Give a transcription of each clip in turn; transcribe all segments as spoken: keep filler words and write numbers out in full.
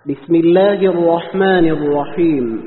بسم الله الرحمن الرحيم.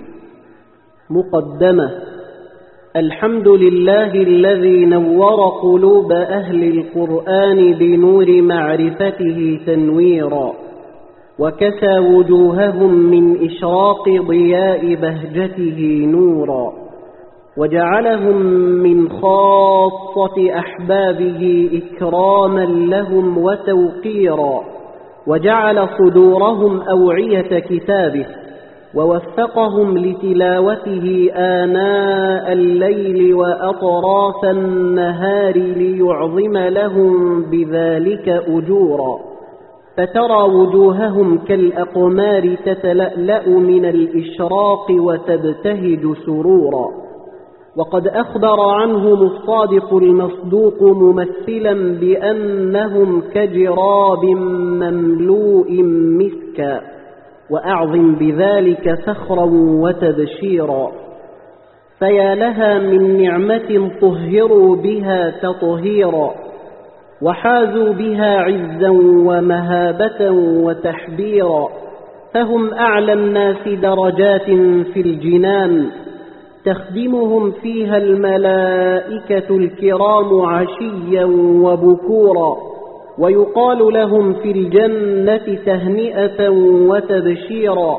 مقدمة. الحمد لله الذي نور قلوب أهل القرآن بنور معرفته تنويرا، وكسى وجوههم من إشراق ضياء بهجته نورا، وجعلهم من خاصة أحبابه إكراما لهم وتوقيرا، وجعل صدورهم أوعية كتابه، ووفقهم لتلاوته آناء الليل وأطراف النهار ليعظم لهم بذلك أجورا، فترى وجوههم كالأقمار تتلألأ من الإشراق وتبتهج سرورا. وقد أخبر عنهم الصادق المصدوق ممثلا بأنهم كجراب مملوء مسكا، وأعظم بذلك فخرا وتبشيرا. فيا لها من نعمة طهروا بها تطهيرا، وحازوا بها عزا ومهابة وتحبيرا، فهم أعلى الناس درجات في الجنان، تخدمهم فيها الملائكة الكرام عشيا وبكورا، ويقال لهم في الجنة تهنئة وتبشيرا: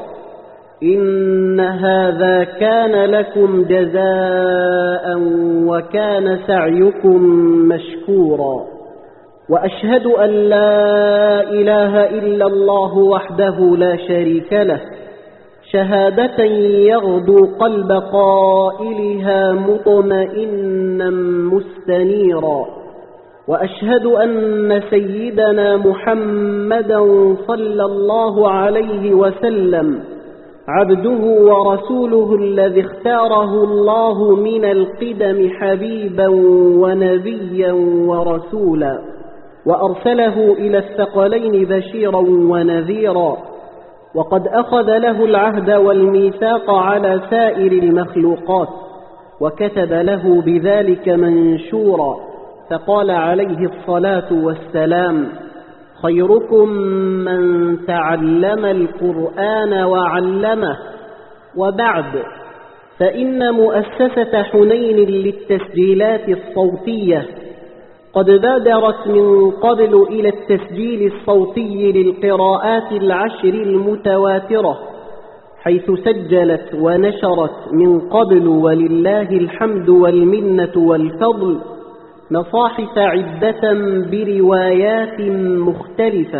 إن هذا كان لكم جزاء وكان سعيكم مشكورا. وأشهد أن لا إله إلا الله وحده لا شريك له، شهادة يغدو قلب قائلها مطمئنا مستنيرا. وأشهد أن سيدنا محمدا صلى الله عليه وسلم عبده ورسوله الذي اختاره الله من القدم حبيبا ونبيا ورسولا، وأرسله إلى الثقلين بشيرا ونذيرا، وقد أخذ له العهد والميثاق على سائر المخلوقات، وكتب له بذلك منشورا، فقال عليه الصلاة والسلام: خيركم من تعلم القرآن وعلمه. وبعد، فإن مؤسسة حنين للتسجيلات الصوتية قد بادرت من قبل إلى التسجيل الصوتي للقراءات العشر المتواترة، حيث سجلت ونشرت من قبل ولله الحمد والمنة والفضل مصاحف عدة بروايات مختلفة،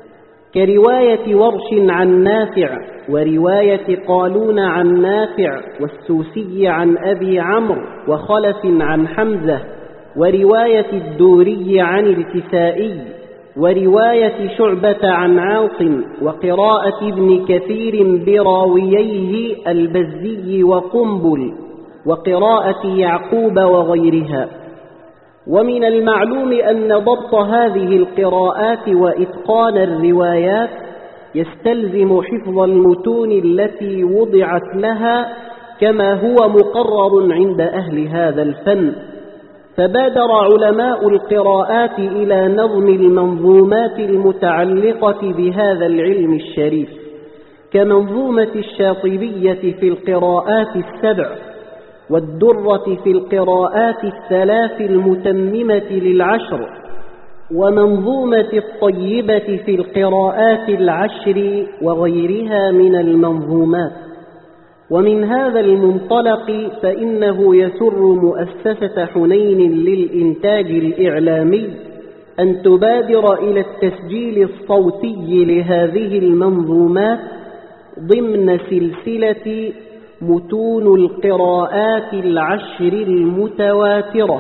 كرواية ورش عن نافع، ورواية قالون عن نافع، والسوسي عن أبي عمرو، وخلف عن حمزة، ورواية الدوري عن الكسائي، ورواية شعبة عن عاصم، وقراءة ابن كثير براوييه البزي وقنبل، وقراءة يعقوب وغيرها. ومن المعلوم أن ضبط هذه القراءات وإتقان الروايات يستلزم حفظ المتون التي وضعت لها كما هو مقرر عند أهل هذا الفن، فبادر علماء القراءات إلى نظم المنظومات المتعلقة بهذا العلم الشريف، كمنظومة الشاطبية في القراءات السبع، والدرة في القراءات الثلاث المتممة للعشر، ومنظومة الطيبة في القراءات العشر، وغيرها من المنظومات. ومن هذا المنطلق فإنه يسر مؤسسة حنين للإنتاج الإعلامي أن تبادر إلى التسجيل الصوتي لهذه المنظومات ضمن سلسلة متون القراءات العشر المتواترة،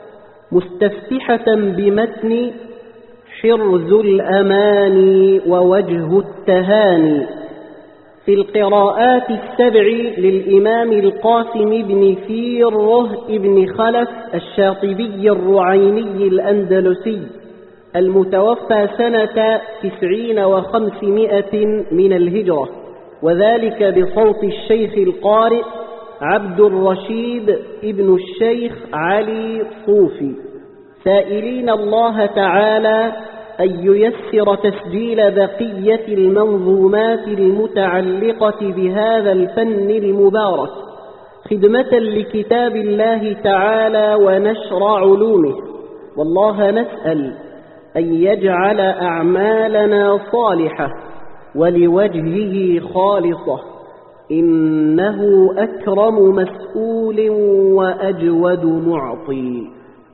مستفتحة بمتن حرز الأماني ووجه التهاني في القراءات السبع للإمام القاسم بن فيره بن خلف الشاطبي الرعيني الأندلسي، المتوفى سنة تسعين وخمسمائة من الهجرة، وذلك بصوت الشيخ القارئ عبد الرشيد ابن الشيخ علي صوفي، سائلين الله تعالى أن ييسر تسجيل بقية المنظومات المتعلقة بهذا الفن المبارك خدمة لكتاب الله تعالى ونشر علومه. والله نسأل أن يجعل أعمالنا صالحة ولوجهه خالصة، إنه أكرم مسؤول وأجود معطي.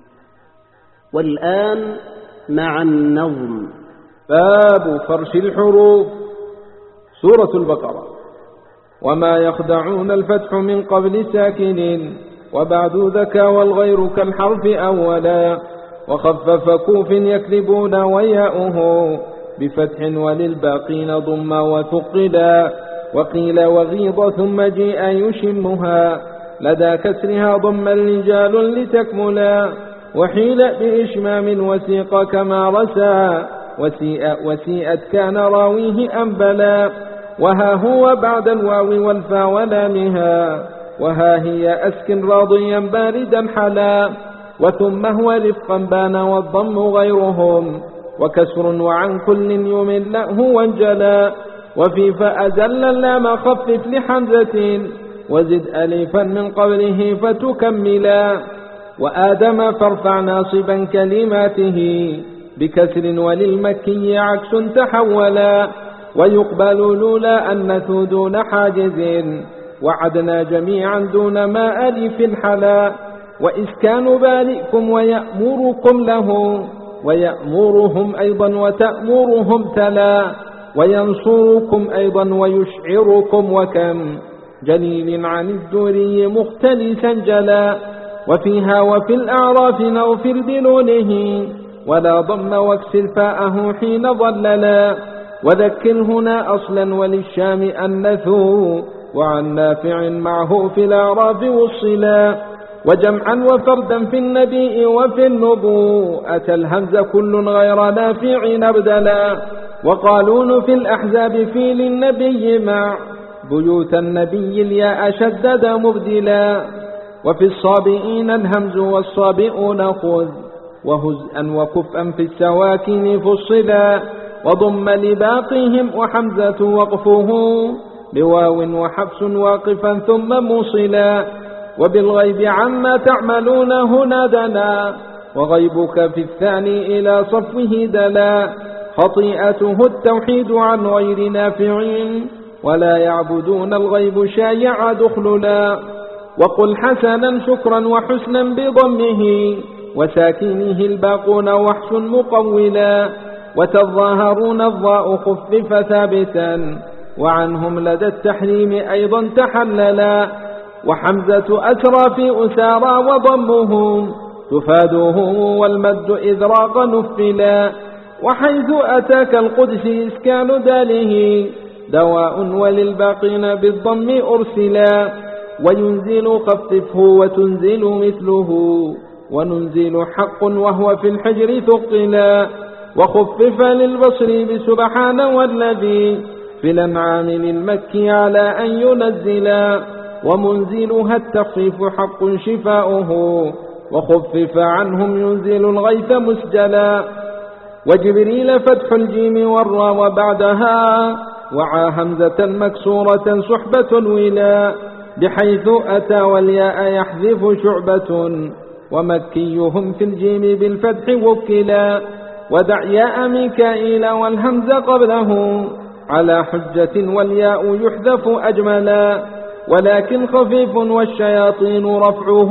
والآن مع النظم. باب فرش الحروف. سورة البقرة. وما يخدعون الفتح من قبل ساكن وبعد ذكى والغير كالحرف أولا وخفف كوف يكذبون وياؤه بفتح وللباقين ضم وثقلا وقيل وغيض ثم جيء يشمها لدى كسرها ضم رجال لتكملا وحيل بإشمام وسيق كما رسى وسيء وسيئت كان راويه أنبلا وها هو بعد الواو والفا ولامها وها هي أسكن راضيا باردا حلا وثم هو رفقا بان والضم غيرهم وكسر وعن كل يمله وانجلا وفي فأزل اللام خفف لحمزة وزد ألفا من قبله فتكملا وآدم فارفع ناصبا كلماته بكسر وللمكي عكس تحولا ويقبل لولا أنث دون حاجز وعدنا جميعا دون ما ألف حلا وإسكان بارئكم ويأمركم له ويأمرهم أيضا وتأمرهم تلا وينصركم أيضا ويشعركم وكم جليل عن الدوري مختلسا جلا وفيها وفي الأعراف نغفر بنونه ولا ضم واكسر فاءه حين ضللا وذكر هنا أصلا وللشام أنثوا وعن نافع معه في الأعراف والصلا وجمعا وفردا في النبي وفي النبوءة الهمز كل غير نافع أبدلا وقالون في الأحزاب في للنبي مع بيوت النبي الياء شدد مبدلا وفي الصابئين الهمز والصابئون خذ وهزءا وكفءا في السواكن فصلا وضم لباقيهم وحمزة وقفه بواو وحبس واقفا ثم موصلا وبالغيب عما تعملون هنا دنا وغيبك في الثاني إلى صفوه دلا خطيئته التوحيد عن غير نافع ولا يعبدون الغيب شايع دخللا وقل حسنا شكرا وحسنا بضمه وساكنه الباقون وحش مقولا وتظاهرون الضاء خفف ثابتا وعنهم لدى التحريم أيضا تحللا وحمزة أسرى في أسارى وضمهم تفاده والمد إذ راق نفلا وحيث أتاك القدس إسكان داله دواء وللباقين بالضم أرسلا وينزل خففه وتنزل مثله وننزل حق وهو في الحجر ثقلا وخفف للبصر بسبحان والذي في الأنعام للمكي على أن ينزلا ومنزلها التخفيف حق شفاؤه وخفف عنهم ينزل الغيث مسجلا وجبريل فتح الجيم والرا وبعدها وعى همزة مكسورة صحبة ولا بحيث أتى والياء يحذف شعبة ومكيهم في الجيم بالفتح وكلا ودع ياء ميكائيل والهمز قبله على حجة والياء يحذف أجملا ولكن خفيف والشياطين رفعه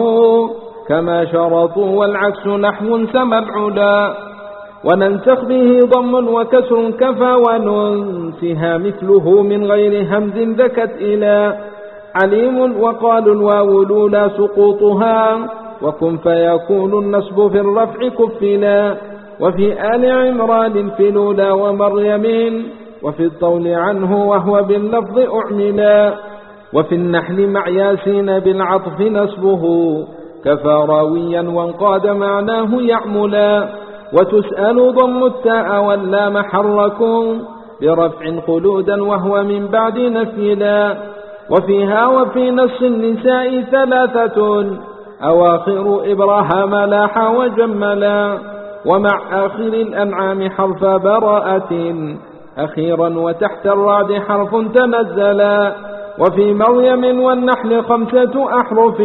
كما شرطوا والعكس نحو سمبعلا وننسخ به ضم وكسر كفى وننسها مثله من غير همز ذكت إلى عليم وقالوا الواو لولا سقوطها وكن فيكون النصب في الرفع كفلا وفي آل عمران في لولا ومريم وفي الطول عنه وهو باللفظ أعملا وفي النحل مع ياسين بالعطف نصبه كفى راويا وانقاد معناه يعملا وتسأل ضم التاء واللام حركم برفع خلودا وهو من بعد نفيلا وفيها وفي نص النساء ثلاثة أواخر إبراهام لاح وجملا ومع آخر الأنعام حرف براءة أخيرا وتحت الرعد حرف تنزلا. وفي مريم والنحل خمسة أحرف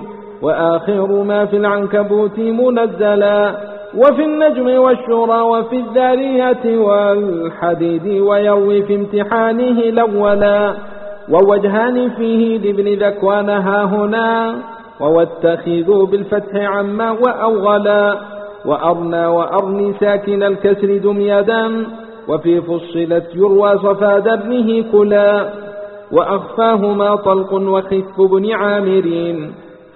وآخر ما في العنكبوت منزلا. وفي النجم والشورى وفي الذارية والحديد ويروي في امتحانه الأولا. ووجهان فيه لابن ذكوان ها هنا وواتخذوا بالفتح عما وأوغلا. وأرنى وأرني ساكن الكسر دميدا وفي فصلت يروى صفاد ابنه كلا. وأخفاهما طلق وخف بن عامرين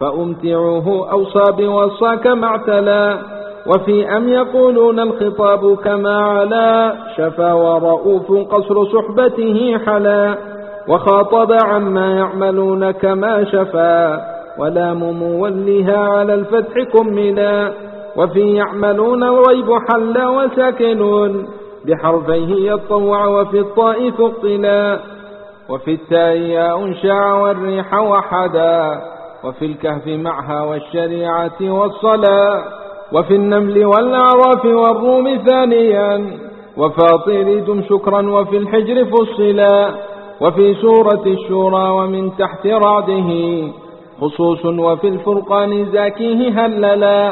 فأمتعوه أوصى بوصاك معتلا. وفي أم يقولون الخطاب كما على شفا ورؤوف قصر صحبته حلا. وخاطب عما يعملون كما شفا ولام مولها على الفتح كملا. وفي يعملون الغيب حل وساكنون بحرفيه يطوع وفي الطاء ثقلا. وفي التاء ياء شاع والريح وحدا وفي الكهف معها والشريعة والصلاة. وفي النمل والأعراف والروم ثانيا وفاطر دم شكرا وفي الحجر فصلا. وفي سورة الشورى ومن تحت رعده خصوص وفي الفرقان زاكيه هللا.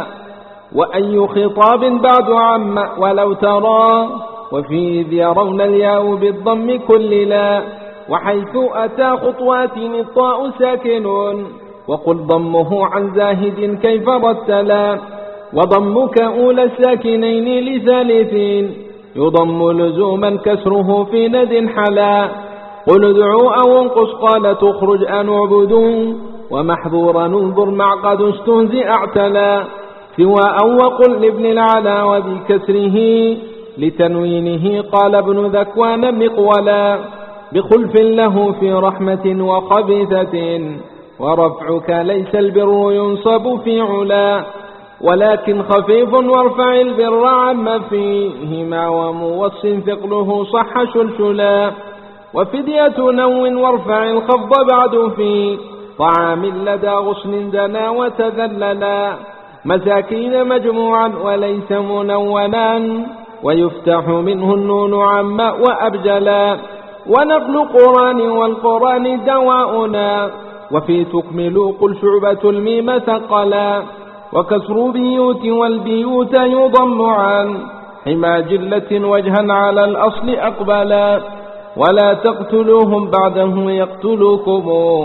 وأي خطاب بعد عم ولو ترى وفي إذ يرون الياء بالضم كللا. وحيث أتى خطوات الطاء ساكن وقل ضمه عن زاهد كيف رتلا. وضمك أولى الساكنين لثالثين يضم لزوما كسره في ند حلا. قل ادعوا أو انقص قال تخرج أن اعبدوا ومحظورا انظر مع قد استهزئ اعتلا. سواء وقل لابن العلا وبكسره لتنوينه قال ابن ذكوان مقولا. بخلف له في رحمة وخبيثة ورفعك ليس البر ينصب في علا. ولكن خفيف وارفع البر عما فيهما وموص ثقله صح شلشلا. وفدية نو وارفع الخفض بعد في طعام لدى غصن دنا وتذللا. مساكين مجموعا وليس منونا ويفتح منه النون عما وأبجلا. ونقل قرآن والقرآن دواؤنا وفي تكمل قل شعبة الميم ثقلا. وكسر بيوت والبيوت يضم عن حما جلة وجها على الأصل أقبلا. ولا تقتلوهم بعده يقتلوكم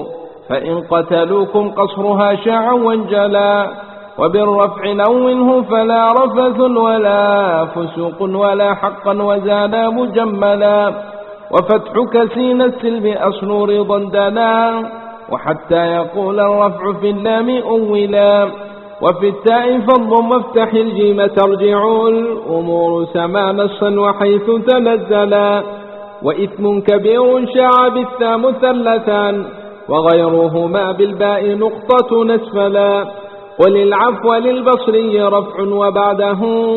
فإن قتلوكم قصرها شاعا وانجلا. وبالرفع نونه فلا رفث ولا فسوق ولا حقا وزانا مجملا. وفتحك سين السلب أصل رضا دنا وحتى يقول الرفع في اللام أولا. وفي التاء فضل مفتح الجيم ترجع الأمور سما نصا وحيث تنزلا. وإثم كبير شاع بالثاء مثلثا وغيرهما بالباء نقطة نسفلا. وللعفو للبصري رفع وبعده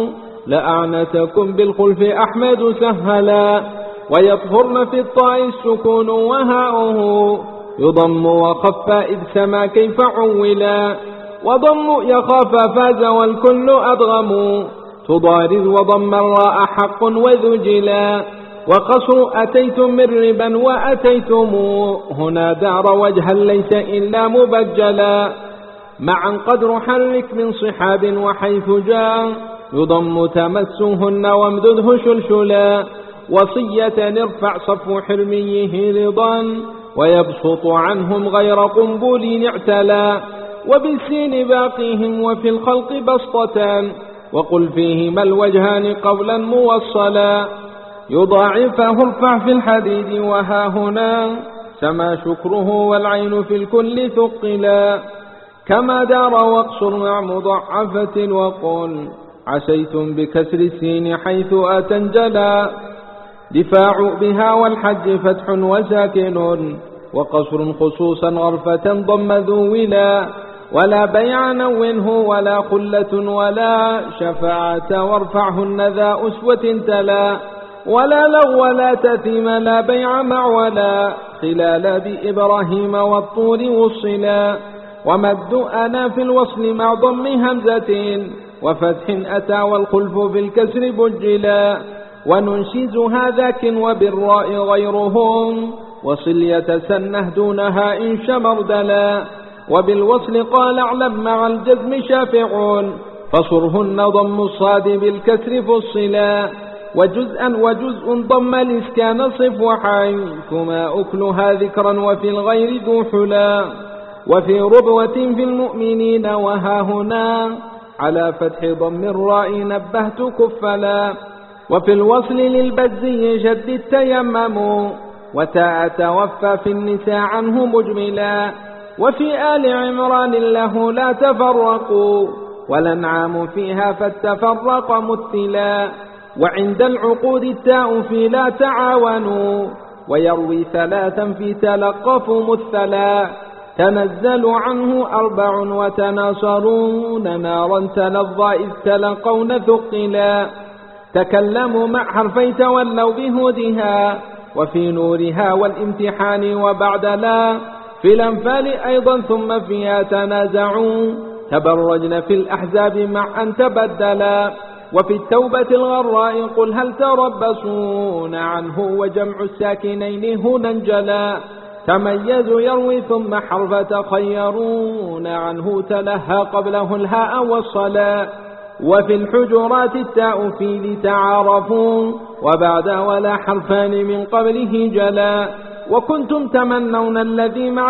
لأعنتكم بالخلف أحمد سهلا. ويطهرن في الطاء السكون وهاؤه يضم وخف إذ سما كيف عولا. وضم يخاف فاز والكل أضغم تضارذ وضم الراء حق وذجلا. وقصر أتيتم من ربا وأتيتم هنا دار وجها ليس إلا مبجلا. معا قدر حرك من صحاب وحيث جاء يضم تمسهن وامدده شلشلا. وصية ارفع صفو حرميه رضا ويبسط عنهم غير قنبل اعتلا. وبالسين باقيهم وفي الخلق بسطة وقل فيهما الوجهان قولا موصلا. يضاعفه ارفع في الحديد وها هنا سما شكره والعين في الكل ثقلا. كما دار واقصر مع مضعفة وقل عسيتم بكسر السين حيث أتنجلا. دفاع بها والحج فتح وساكن وقصر خصوصا غرفة ضم ذولا. ولا بيع نونه ولا خلة ولا شفاعة وارفعهن ذا أسوة تلا. ولا لغو ولا تثيم لا بيع مع ولا خلال بإبراهيم والطور وصلا. ومد أنا في الوصل مع ضم همزة وفتح أتى والخلف في الكسر بجلا وننشز هذاك وبالراء غيرهم وصل يتسنه دونها إن شمردلا وبالوصل قال اعلم مع الجزم شافع فصرهن ضم الصاد بالكسر فصلا وجزءا وجزء ضم الإسكان صف وحيثما أكلها ذكرا وفي الغير ذو حلا وفي ربوة في المؤمنين وها هنا على فتح ضم الراء نبهت كفلا وفي الوصل للبزي جد التيمم وتاء توفى في النساء عنه مجملا وفي آل عمران له لا تفرقوا والأنعام فيها فالتفرق مثلا وعند العقود التاء في لا تعاونوا ويروي ثلاثا في تلقفوا مثلا تنزل عنه أربع وتناصرون نارا تلظى إذ تلقون ثقلا تكلموا مع حرفي تولوا بهدها وفي نورها والامتحان وبعد لا في الأنفال أيضا ثم فيها تنازعوا تبرجن في الأحزاب مع أن تبدلا وفي التوبة الغراء قل هل تربصون عنه وجمع الساكنين هنا انجلا تميزوا يروي ثم حرف تخيرون عنه تلهى قبله الهاء والصلاة وفي الحجرات التاء في لتعارفوا وبعد ولا حرفان من قبله جلا وكنتم تمنون الذي مع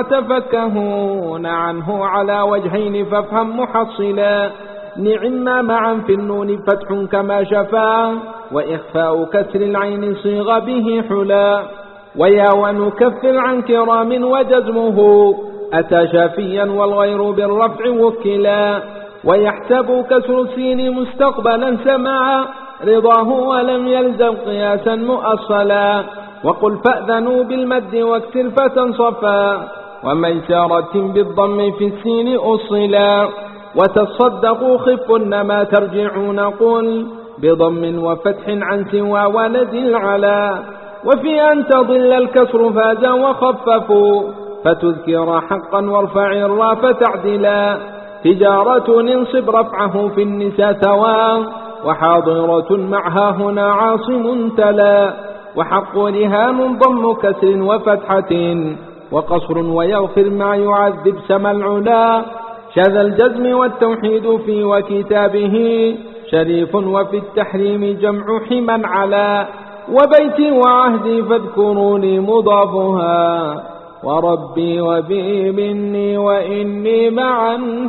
تفكهون عنه على وجهين فافهم محصلا نعم معا في النون فتح كما شفا وإخفاء كسر العين صيغ به حلا ويا ونكفر عن كرام وجزمه أتى شافيا والغير بالرفع وكلا ويحسب كسر السين مستقبلا سماعا رضاه ولم يلزم قياسا مؤصلا وقل فأذنوا بالمد واكسر فتنصفا وميسارة بالضم في السين أصلا وتصدقوا خفن ما ترجعون قل بضم وفتح عن سوى ولد العلا وفي أن تضل الكسر فازا وخففوا فتذكر حقا وارفع الراء فتعدلا تجارة انصب رفعه في النساء توا وحاضرة معها هنا عاصم تلا وحق رهان ضم كسر وفتحة وقصر ويغفر ما يعذب سما العلا شذا الجزم والتوحيد في وكتابه شريف وفي التحريم جمع حما على وبيتي وعهدي فاذكروني مضافها وربي وبي مني وإني معا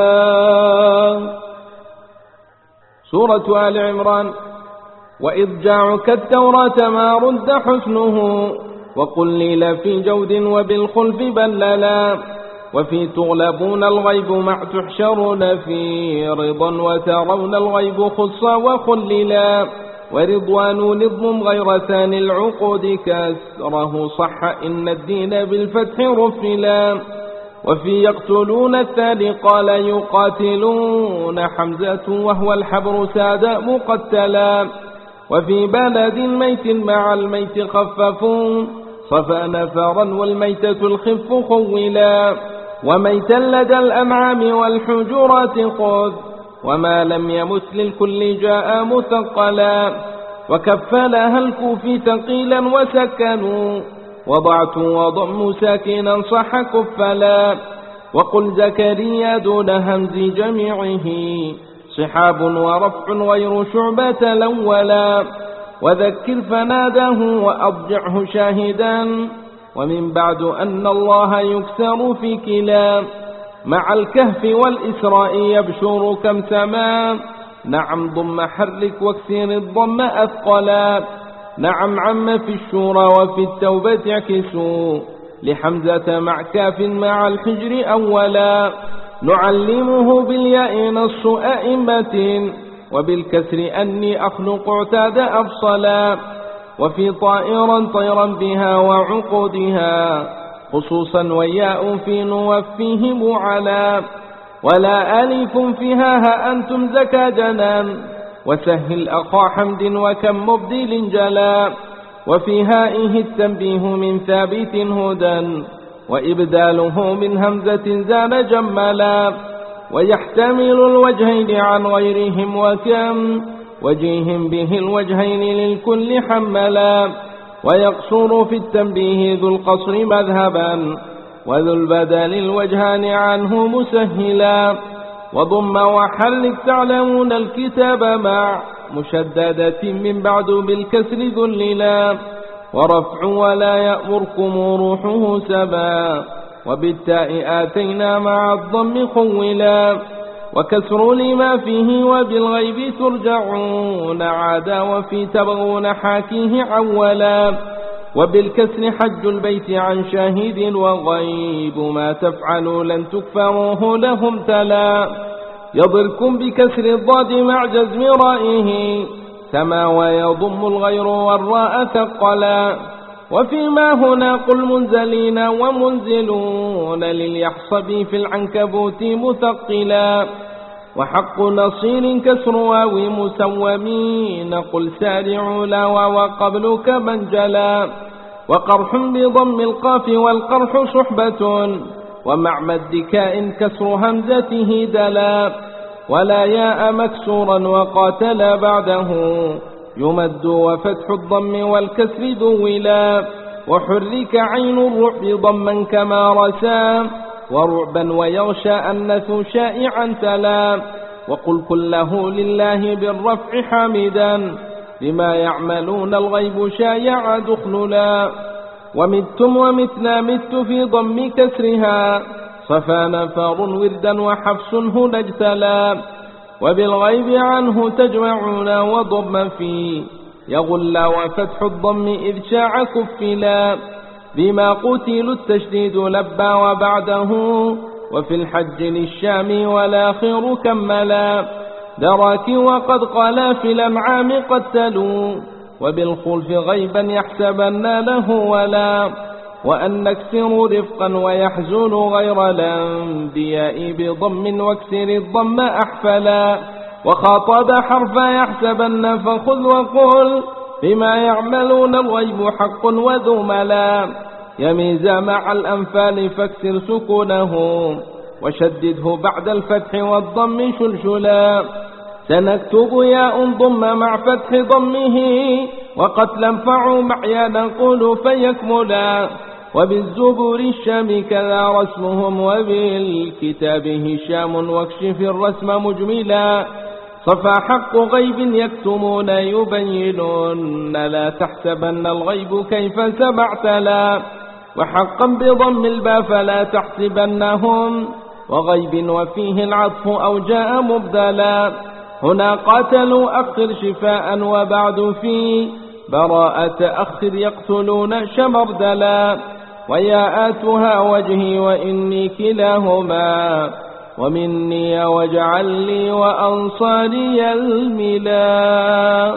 حلا. سورة آل عمران. وإضجاعك التوراة ما رد حسنه وقل لي في جود وبالخلف بللا وفي تغلبون الغيب مع تحشرون في رضا وترون الغيب خصا وخللا ورضوان نظم غير ثاني العقود كسره صح إن الدين بالفتح رفلا وفي يقتلون الثاني قال يقاتلون حمزة وهو الحبر ساد مقتلا وفي بلد ميت مع الميت خففون صفى نفرا والميتة الخف خولا وميتا لدى الأمعام والحجرات خذ وما لم يمت للكل جاء مثقلا وكفلها الكوفي ثقيلا وسكنوا وضعت وضم ساكنا صح كفلا وقل زكريا دون همز جميعه صحاب ورفع غير شعبة الأولا وذكر فناده وأضجعه شاهدا ومن بعد أن الله يكسر في كلا مع الكهف والإسراء يبشر كم سما نعم ضم حرك واكسر الضم أثقلا نعم عم في الشورى وفي التوبة اعكسوا لحمزة مع كاف مع الحجر أولا نعلمه بالياء نص أئمة وبالكسر أني أخلق اعتاد أفصلا وفي طائرا طيرا بها وعقودها خصوصا وياء في نوفيهم على ولا ألف فيها ها أنتم زكا جنان وسهل أخا حمد وكم مبدل جلا وفي هائه التنبيه من ثابت هدى وإبداله من همزة زان جملا ويحتمل الوجهين عن غيرهم وكم وجيه به الوجهين للكل حملا. ويقصر في التنبيه ذو القصر مذهبا وذو البدل الوجهان عنه مسهلا. وضم وحرك تعلمون الكتاب مع مشددة من بعد بالكسر ذللا. ورفع ولا يأمركم روحه سبا وبالتاء آتينا مع الضم خولا. وكسر لما فيه وبالغيب ترجعون عادا وفي تبغون حاكيه عولا. وبالكسر حج البيت عن شاهد وغيب ما تفعلوا لن تكفروه لهم تلا. يضركم بكسر الضاد مع جزم رائه كما ويضم الغير والراء ثقلا. وفيما هنا قل منزلين ومنزلون لليحصب في العنكبوت مثقلا. وحق نصير كسر واو مسومين قل سارعوا لا وقبل كمنجلا. وقرح بضم القاف والقرح صحبة ومع مد كاء كسر همزته دلا. ولا ياء مكسورا وقاتل بعده يمد وفتح الضم والكسر دولا. وحرك عين الرعب ضما كما رسا ورعبا ويغشى أنث شائعا تلا. وقل كله لله بالرفع حامدا بما يعملون الغيب شايع دخللا. ومتم ومتنا مت في ضم كسرها صفا نفار وردا وحفص هنا اجتلا. وبالغيب عنه تجمعون وضم فيه يغل وفتح الضم إذ شاع كفلا. بما قتلوا التشديد لبى وبعده وفي الحج للشام والآخر كملا. دراك وقد قال في الأنعام قتلوا وبالخلف غيبا يحسبن له ولا. وأن نكسر رفقا ويحزن غير الأنبياء بضم واكسر الضم أحفلا. وخاطب حرف يحسبن فخذ وقل بما يعملون الغيب حق وذو ملا. يميز مع الأنفال فاكسر سكونه وشدده بعد الفتح والضم شلشلا. سنكتب ياء ضم مع فتح ضمه وقتلا فعوا معيا نقول فيكملا. وبالزبور الشام كذا رسمهم وبالكتاب هشام واكشف الرسم مجملا. صفى حق غيب يكتمون يبينون لا تحسبن الغيب كيف سبعتلا. وحقا بضم الباء فلا تحسبنهم وغيب وفيه العطف أو جاء مبدلا. هنا قاتلوا أخر شفاء وبعد في براءة أخر يقتلون شمردلا. وياءاتها وجهي وإني كلاهما ومني واجعل لي وأنصاري الملا.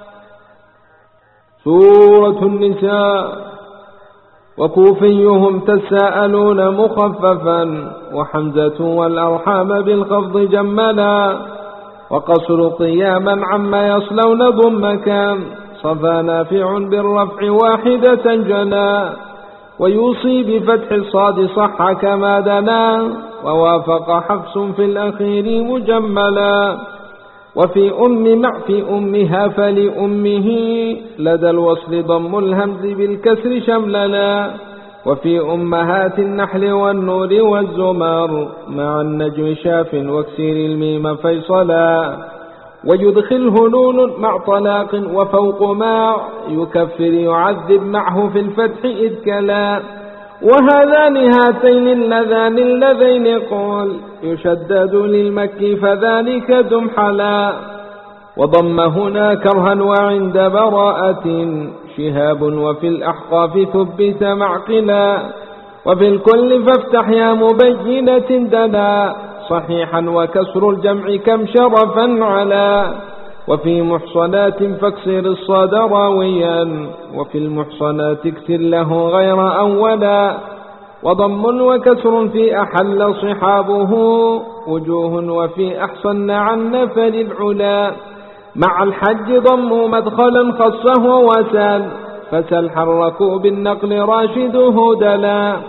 سورة النساء. وكوفيهم تساءلون مخففا وحمزة والأرحام بالخفض جملا. وقصر قياما عما يصلون ضمكا صفا نافع بالرفع واحدة جنا. ويوصي بفتح الصاد صح كما دنا ووافق حفص في الأخير مجملا. وفي أم مع في أمها فلأمه لدى الوصل ضم الهمز بالكسر شمللا. وفي أمهات النحل والنور والزمر مع النجم شاف واكسر الميم فيصلا. ويدخله نون مع طلاق وفوق ما يكفر يعذب معه في الفتح إذ كلا. وهذان هاتين اللذان اللذين قول يشدد للمكي فذلك دمحلا. وضم هنا كرها وعند براءة شهاب وفي الأحقاف ثبت معقلا. وفي الكل فافتح يا مبينة دنا صحيحا وكسر الجمع كم شرفا علا. وفي محصنات فاكسر الصاد راويا وفي المحصنات اكسر له غير أولا. وضم وكسر في أحل صحابه وجوه وفي أحصن عن نفر العلا. مع الحج ضم مدخلا خصه وسال فسل حركوا بالنقل راشده دلا.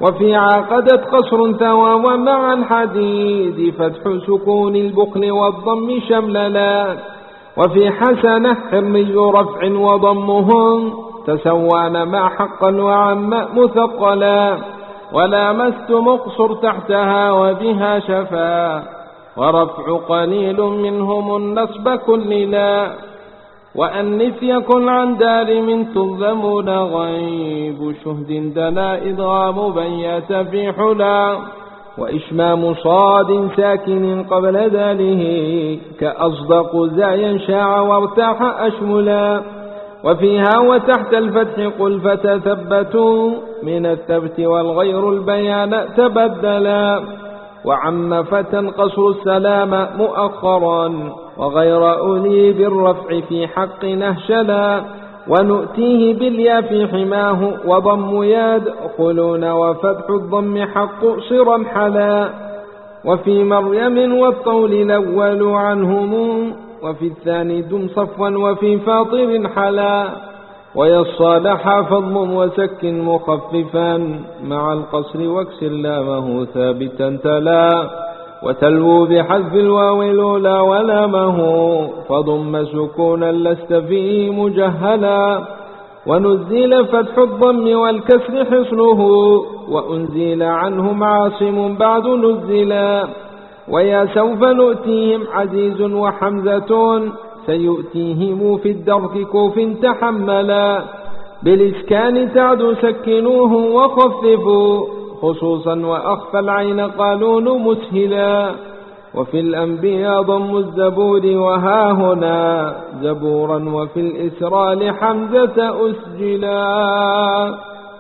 وفي عقدت قصر ثوى ومع الحديد فتح سكون البخل والضم شمللا. وفي حسنة حرمي رفع وضمهم تسوان مع حقا وعم مثقلا. ولامست مقصر تحتها وبها شفا ورفع قليل منهم النصب كللا. وأنف يكن عن دار من تظلمون غيب شهد دنا إضغام بيات في حلا. وإشمام صاد ساكن قبل ذاله كأصدق زايا شاع وارتاح أشملا. وفيها وتحت الفتح قل فتثبتوا من الثبت والغير البيان تبدلا. وعم فتنقصر السلام مؤخرا وغير أولي بالرفع في حق نهشلا. ونؤتيه باليا في حماه وضم يدخلون وفتح الضم حق صرا حلا. وفي مريم والطول الأول عنهم وفي الثاني دم صفوا وفي فاطر حلا. ويصالح فضم وسك مخففا مع القصر واكسر لامه ثابتا تلا. وتلو بحذف الواو الأولى ولامه فضم سكونا لست فيه مجهلا. ونزل فتح الضم والكسر حصنه وأنزل عنهم عاصم بعد نزلا. ويا سوف نؤتيهم عزيز وحمزة سيؤتيهم في الدرك كوف تحملا. بالإسكان تعد سكنوه وخففوا خصوصا وأخفى العين قالون مسهلا. وفي الأنبياء ضم الزبور وها هنا زبورا وفي الإسراء لحمزة أسجلا.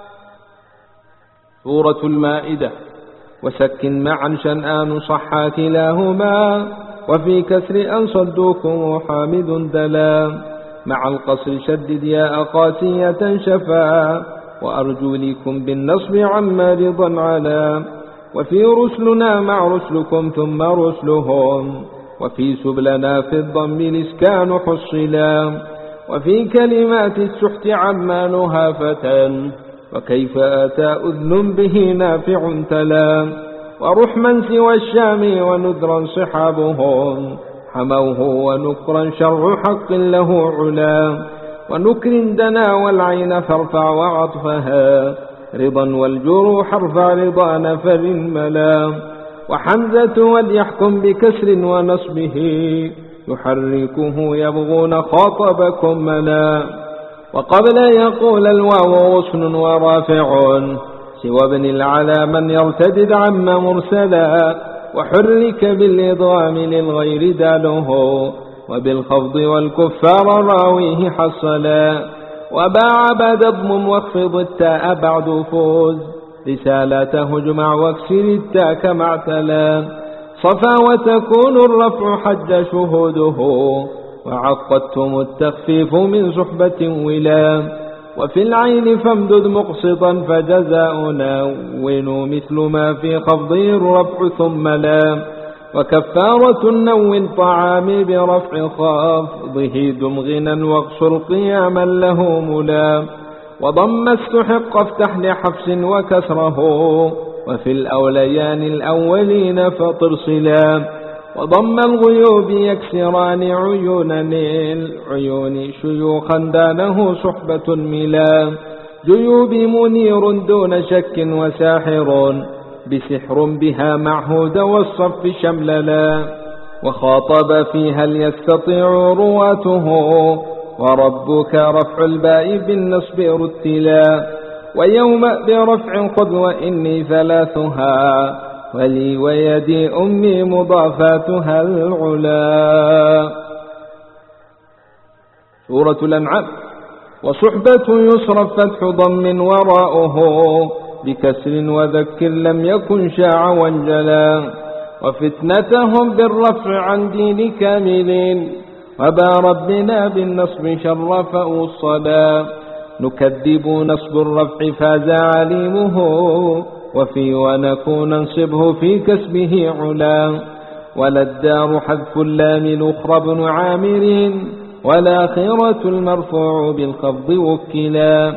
سورة المائدة. وسكن معا شنآن صحا كلاهما وفي كسر أن صدوكم حامد دلا. مع القصر شدد يا أقاسية شفا وأرجو لكم بالنصب عما رضا علا. وفي رسلنا مع رسلكم ثم رسلهم وفي سبلنا في الضم الإسكان حصلا. وفي كلمات السحت عما نهافة وكيف أتى أذن به نافع تلا. ورحما سوى الشام ونذرا صحابهم حموه ونكرا شرع حق له علا. ونكر دنا والعين فارفع وعطفها رضا والجروح ارفع رضا نفر ملا. وحمزة وليحكم بكسر ونصبه يحركه يبغون خاطبكم ملا. وقبل يقول الواو غصن ورافع سوى ابن العلا من يرتدد عم مرسلا. وحرك بالإضغام للغير داله وبالخفض والكفار راويه حصلا. وباع بعد اضمم واخفض التاء بعد فوز رسالته اجمع واكسر التاء كما اعتلا. صفا وتكون الرفع حج شهوده وعقدتم التخفيف من صحبة ولا. وفي العين فامدد مقسطا فجزاؤنا ونو مثل ما في خفضه الرفع ثم لا. وكفارة النو الطعام برفع خافضه دم غنى واقصر قياما له ملا. وضم استحق افتح لحفص وكسره وفي الأوليان الأولين فطر صلا. وضم الغيوب يكسران عيونا العيون شيوخا دانه صحبة ملا. جيوب منير دون شك وساحر بسحر بها معهود والصف شمللا. وخاطب فيها ليستطيع رواته وربك رفع الباء بالنصب رتلا. ويوم برفع خذ وإني ثلاثها ولي ويدي أمي مضافاتها العلا. سورة الأنعام. وصحبة يصرف فتح ضم وراءه بكسر وذكر لم يكن شاع وانجلا. وفتنتهم بالرفع عن دين كاملين وبا ربنا بالنصب شرف وصلا. نكذب نصب الرفع فاز عليمه وفي ونكون ننصبه في كسبه علا. ولا الدار حذف اللام الأخرى بن عامر والآخرة المرفوع بالخفض وكلا.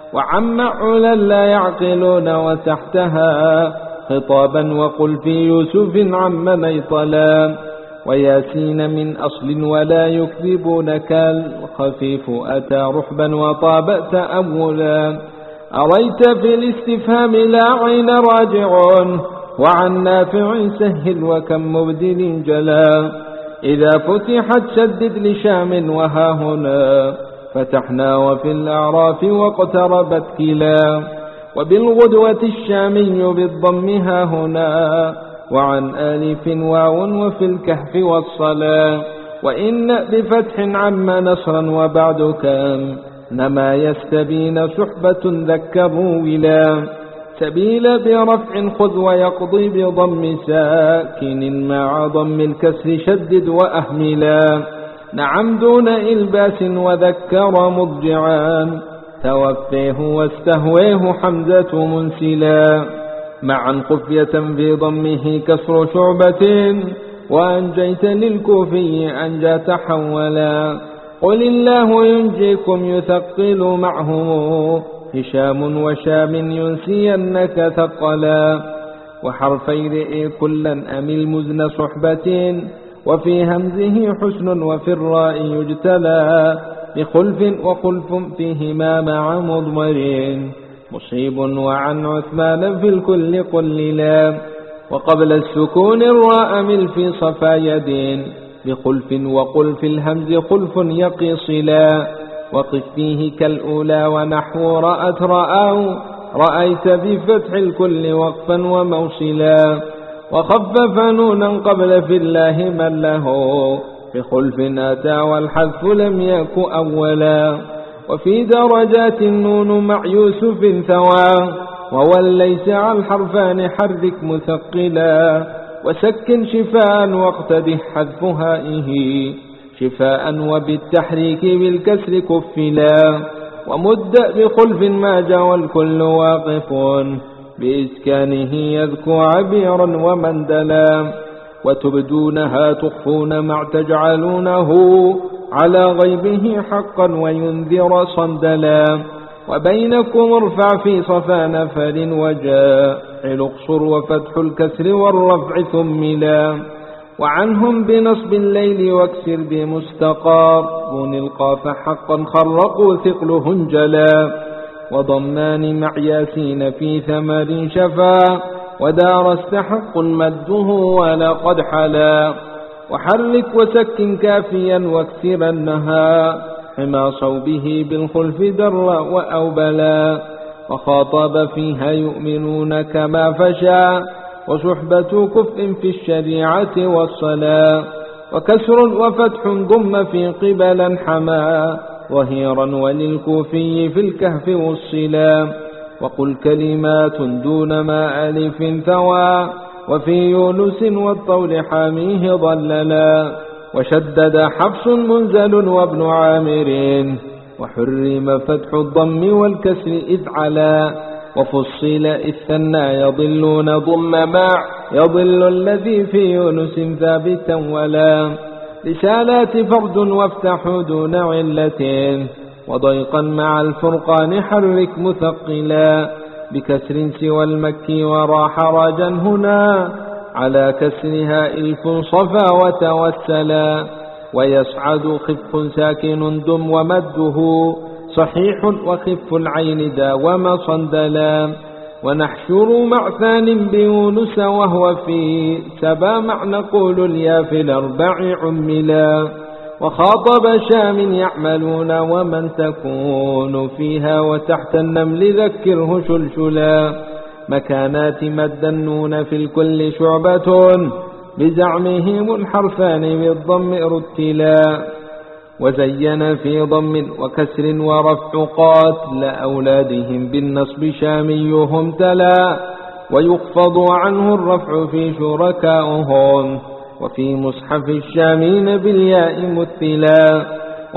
وعم علا لا يعقلون وتحتها خطابا وقل في يوسف عم نيطلا وياسين من أصل ولا يكذبون كالخفيف أتى رحبا وطاب تأولا أريت في الاستفهام لا عين راجعون وعن نافع سهل وكم مبدل جلا إذا فتحت شدد لشام وها هنا فتحنا وفي الأعراف واقتربت كلا وبالغدوة الشامي بالضم ها هنا وعن آلف واو وفي الكهف والصلاة وإن بفتح عم نصرا وبعد كام نما يستبين صحبة ذكروا ولا سبيل برفع خذ ويقضي بضم ساكن مع ضم الكسر شدد وأهملا نعم دون إلباس وذكر مضجعا توفيه واستهويه حمزة منسلا معا خفية في ضمه كسر شعبة وأنجيت للكوفي أنجى تحولا قل الله ينجيكم يثقل معه هشام وشام ينسينك ثقلا وحرفي رئي كلا أمل مزن صحبة وفي همزه حسن وفي الراء يجتلى بخلف وخلف فيهما مع مضمرين مصيب وعن عثمان في الكل قللا وقبل السكون الراء مل في صفا يدين بخلف وقل في الهمز خلف يقصلا وقف فيه كالأولى ونحو رأت رأوا رأيت بفتح الكل وقفا وموصلا وخفف نونا قبل في الله من له بخلف أتى والحذف لم يك أولا وفي درجات النون مع يوسف ثوى ووليس على الحرفان حرك مثقلا وسكن شفاء واقتده حذف هائه شفاء وبالتحريك بالكسر كفلا ومد بخلف ما جاء والكل واقف بإسكانه يذكو عبيرا ومندلا وتبدونها تخفون مع تجعلونه على غيبه حقا وينذر صندلا وبينكم ارفع في صفا نفر وجاء الاقصر وفتح الكسر والرفع ثملا وعنهم بنصب الليل واكسر بمستقار بن القاف حقا خرقوا ثقله انجلا وضمان مع ياسين في ثمر شفا ودار استحق مده ولقد حلا وحرك وسكن كافيا واكسر النها حما صوبه بالخلف در وأوبلا وخاطب فيها يؤمنون كما فشا وصحبة كفء في الشريعة والصلاة وكسر وفتح ضم في قبلا حما ظهيرا وللكوفي في الكهف والصلا وقل كلمات دون ما ألف ثوى وفي يونس والطول حاميه ضللا وشدد حفص منزل وابن عامر وحرم فتح الضم والكسر إذ علا وفصل إذ ثنى يضلون ضم مع يضل الذي في يونس ثابتا ولا رسالات فرد وافتحوا دون علة وضيقا مع الفرقان حرك مثقلا بكسر سوى المكي وراح راجا هنا على كسرها إلف صفا وتوسلا ويصعد خف ساكن دم ومده صحيح وخف العين داوم صندلا ونحشر مع ثان بيونس وهو في سبا مع نقول اليا في الأربع عملا وخاطب شام يعملون ومن تكون فيها وتحت النمل ذكره شلشلا مكانات مد النون في الكل شعبة بزعمهم الحرفان بالضم رتلا وزين في ضم وكسر ورفع قاتل أولادهم بالنصب شاميهم تلا ويخفض عنه الرفع في شركائهم وفي مصحف الشامين بالياء مثلا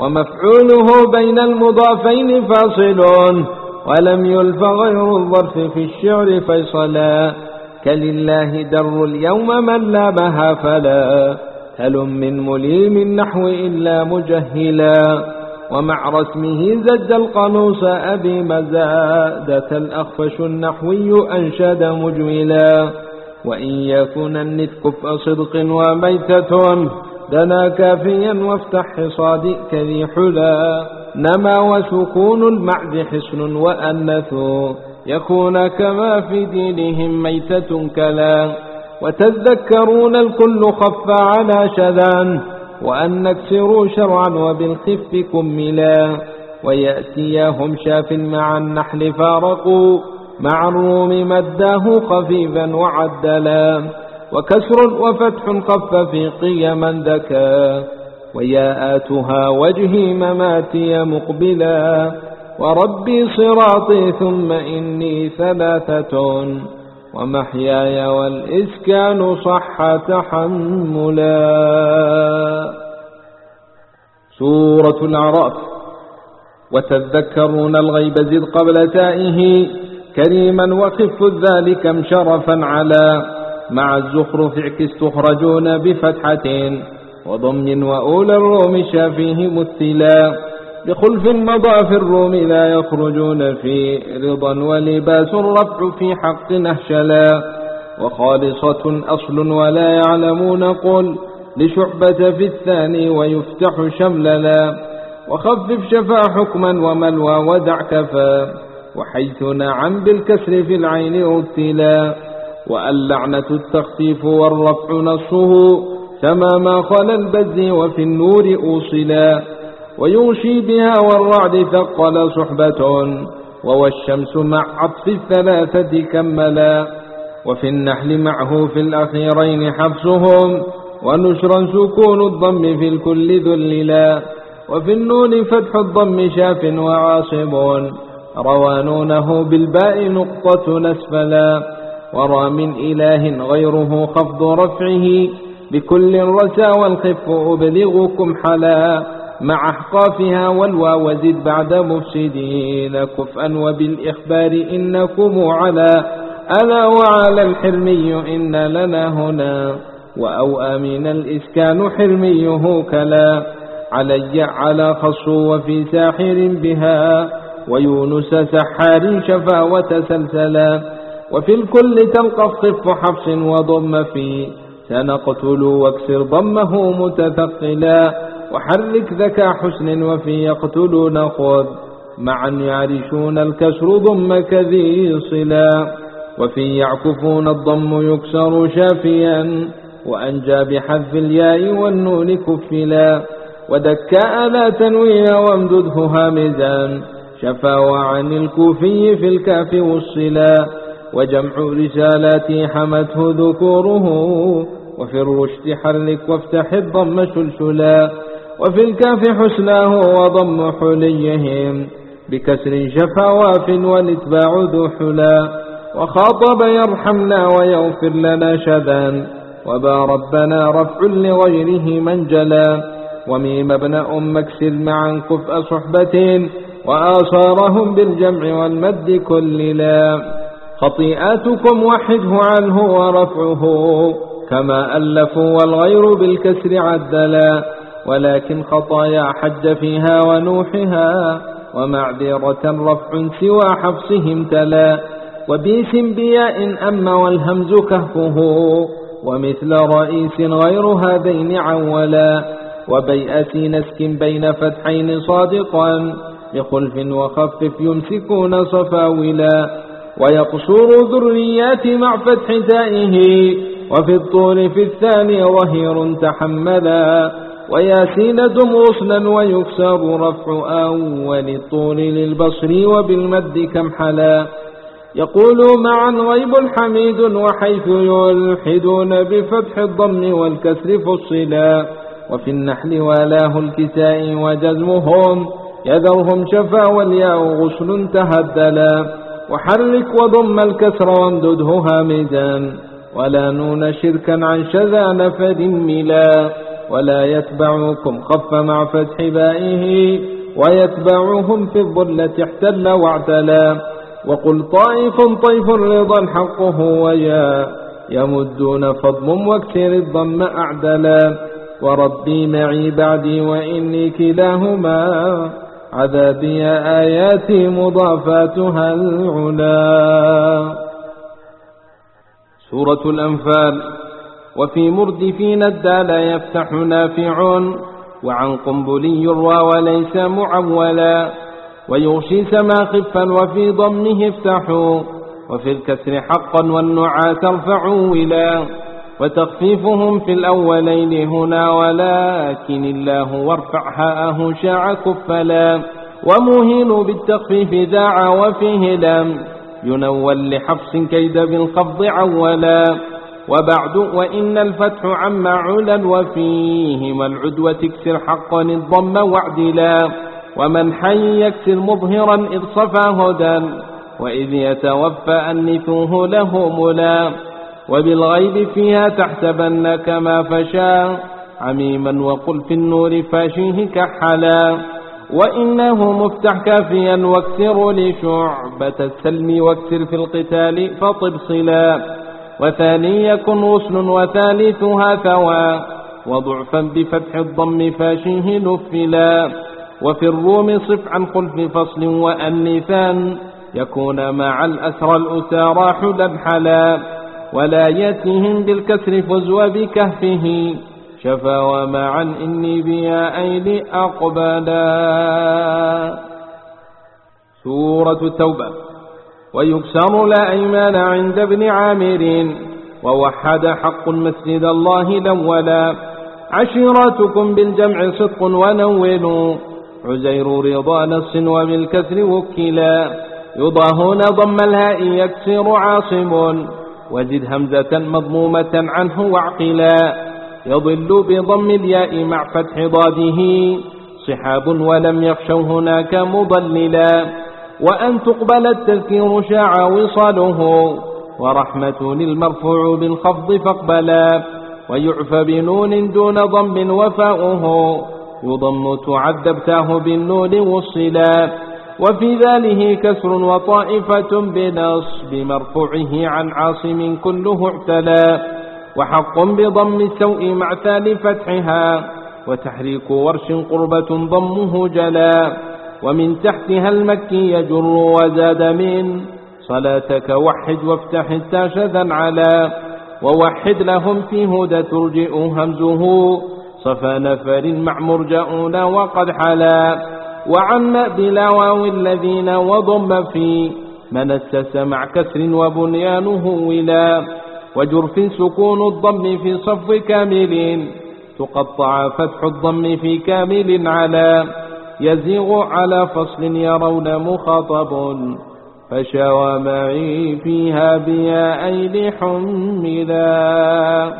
ومفعوله بين المضافين فاصل ولم يلف غير الظرف في الشعر فيصلا كلله در اليوم من لامها فلا هل من مليم النحو إلا مجهلا ومع رسمه زج القنوص أبي مزادة الأخفش النحوي أنشد مجملا. وإن يكن النتك فصدق وميتة دنا كافيا وافتح حصادك ذي حلا. نما وسكون المعز حصن وأنث يكون كما في دينهم ميتة كلا. وتذكرون الكل خف على شذان وأن نكسروا شرعا وبالخف كملا. ويأتيهم شاف مع النحل فارقوا مع الروم مداه خفيفا وعدلا. وكسر وفتح خف في قيما ذكا وياءاتها وجهي مماتي مقبلا. وربي صراطي ثم إني ثلاثة ومحياي والإسكان صح تحملا. سورة الأعراف. وتذكرون الغيب زد قبل تائه كريما وخف ذلك مشرفا على. مع الزخرف اعكس تخرجون بفتحة وضم وأولى الروم شافيه مثلا. بخلف مضى في الروم لا يخرجون في رضا ولباس الرفع في حق نهشلا. وخالصة أصل ولا يعلمون قل لشعبة في الثاني ويفتح شمللا. وخفف شفا حكما وملوى ودع كفا وحيث نعم بالكسر في العين ابتلا. واللعنة التخفيف والرفع نصه كما ما خلا البز وفي النور أوصلا. ويغشي بها والرعد ثقل صحبة والشمس مع عطف الثلاثة كملا. وفي النحل معه في الأخيرين حفصهم ونشرا سكون الضم في الكل ذللا. وفي النون فتح الضم شاف وعاصب روانونه بالباء نقطة نسفلا. ورى من إله غيره خفض رفعه بكل رسى والخف أبلغكم حلا. مع أحقافها والواو زد بعد مفسدين كفءا وبالإخبار إنكم على. ألا وعلى الحرمي إن لنا هنا وأوأى من الإسكان حرميه كلا. علي على خص وفي ساحر بها ويونس سحار شفا وتسلسلا. وفي الكل تلقف خف حفص وضم في سنقتل واكسر ضمه متثقلا. وحرك ذكى حسن وفي يقتلون خذ معا يعرشون الكسر ضم كذي صلا. وفي يعكفون الضم يكسر شافيا وأنجى بحذف الياء والنون كفلا. ودكاء لا تنوي وامدده هامزا شفا وعن الكوفي في الكاف والصلا. وجمع رسالاتي حمته ذكوره وفي الرشد حرك وافتح الضم شلشلا. وفي الكاف حسناه وضم حليهم بكسر شفا واف والاتباع ذو حلا. وخاطب يرحمنا ويغفر لنا شذا وبا ربنا رفع لغيره منجلا. وميم ابن أم اكسر معا كفء صحبة وآصارهم بالجمع والمد كللا. خطيئاتكم وحده عنه ورفعه كما ألفوا والغير بالكسر عدلا. ولكن خطايا حج فيها ونوحها ومعذرة رفع سوى حفصهم تلا. وبيس بياء أما والهمز كهفه ومثل رئيس غير هذين عولا. وبيئة نسك بين فتحين صادقا بخلف وخفف يمسكون صفاولا. ويقصر ذريات مع فتح تائه وفي الطول في الثاني ظهير تحملا. وياسين دم غصنا ويكسر رفع أول الطول للبصر وبالمد كم حلا. يقول معا غيب حميد وحيث يلحدون بفتح الضم والكسر فصلا. وفي النحل والاه الكساء وجزمهم يذرهم شفا والياء غسل تهدلا. وحرك وضم الكسر وامدده هامدا ولا نون شركا عن شذا نفد ملا. ولا يتبعكم خف مع فتح بائه ويتبعهم في الظلة احتل واعتلا. وقل طائف طيف رضا حقه ويا يمدون فضم واكسر الضم أعدلا. وربي معي بعدي وإني كلاهما عذابي آياتي مضافاتها العلا. سورة الأنفال. وفي مردفين الدال يفتح نافع وعن قنبلي يروى وليس معولا ويغشي سما خفا وفي ضمه افتحوا وفي الكسر حقا والنعى ترفع ولا وتخفيفهم في الأولين هنا ولكن الله وارفع هاءه شاع كفلا ومهين بالتخفيف ذاع وفيه لم ينول لحفص كيد بالخفض عولا. وبعد وإن الفتح عم علا وفيهما العدوى تكسر حقا الضم واعدلا ومن حي يكسر مظهرا إذ صفى هدى وإذ يتوفى أنثوه له ملا. وبالغيب فيها تحسبن كما فشا عميما وقل في النور فاشيه كحلا. وإنه مفتح كافيا واكسر لشعبة السلم واكسر في القتال فطب صلا. وثاني يكن غسل وثالثها ثوى وضعفا بفتح الضم فاشيه نفلا. وفي الروم صف عن خلف فصل وأنثان يكون مع الأسرى الأسارى حلا حلا. ولا ياتهم بالكسر فزو بكهفه شفا ومعا إني بيائين أقبلا. سورة التوبة. ويكسر لا أيمان عند ابن عامر ووحد حق مسجد الله لولا. عشيراتكم بالجمع صدق ونولوا عزير رضا نص وبالكسر وكلا. يضاهون ضم الهاء يكسر عاصم وزد همزة مضمومة عنه وعقلا. يضل بضم الياء مع فتح ضاده صحاب ولم يخشوا هناك مضللا. وأن تقبل التذكير شاع وصاله ورحمة للمرفوع بالخفض فاقبلا. ويعفى بنون دون ضم وفاؤه يضم تعذبتاه بالنون وصلا. وفي ذاله كسر وطائفة بنصب مرفوعه عن عاصم كله اعتلى. وحق بضم السوء مع ثال فتحها وتحريك ورش قربة ضمه جلا. ومن تحتها المكي يجر وزاد من صلاتك وحد وافتح التاشذا على. ووحد لهم في هدى ترجئ همزه صفى نفر مع مرجؤون وقد حلا. وعن بلا واو الذين وضم في منسس مع كسر وبنيانه ولا. وجرف سكون الضم في صف كامل تقطع فتح الضم في كامل على. يزيغ على فصل يرون مخاطب فشوى معي فيها بيائين حملا.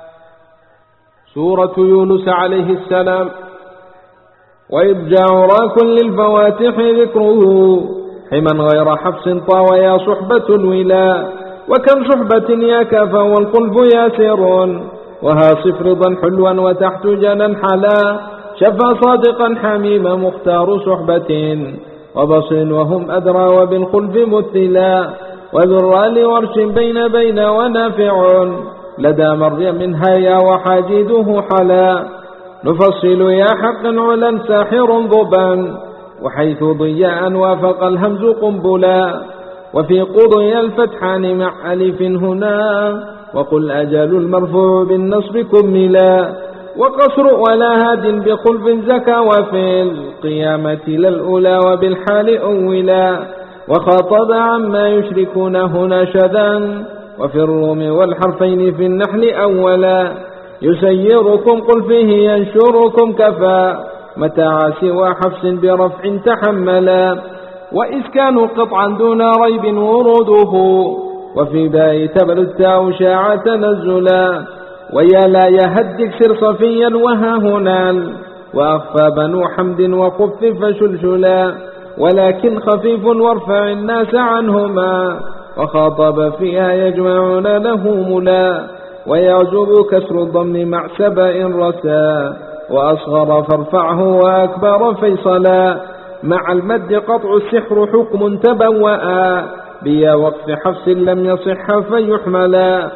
سورة يونس عليه السلام. وإضجاع را كل الفواتح ذكره حما غير حفص طاوى يا صحبة الولا. وكم صحبة يا كافى والقلب ياسر وها صفرضا حلوا وتحت جنا حلا. شفى صادقا حميما مختار صحبة وبصر وهم أدرى وبالخلف مثلا. وذرى لورش بين بين ونافع لدى مريم هيا وحاجده حلا. نفصل يا حق علا ساحر ضبا وحيث ضياء وافق الهمز قنبلا. وفي قضي الفتحان مع ألف هنا وقل أجل المرفوع بالنصب كملا. وقصر ولا هاد بخلف زكا وفي القيامة للأولى وبالحال أولا. وخاطب عما يشركون هنا شذا وفي الروم والحرفين في النحل أولا. يسيركم قل فيه ينشركم كفى متاع سوى حفص برفع تحملا. وإسكان قطعا دون ريب وروده وفي باء تبل التاء شاع تنزلا. ويا لا يهدك سر صفيا وها هنا وأخفى بنو حمد وخفف شلشلا. ولكن خفيف وارفع الناس عنهما وخاطب فيها يجمعون له ملا. ويعجب كسر الضم مع سبأ رسا وأصغر فارفعه وأكبر فيصلا. مع المد قطع السحر حكم تبوأ بيا وقف حفص لم يصح فيحملا.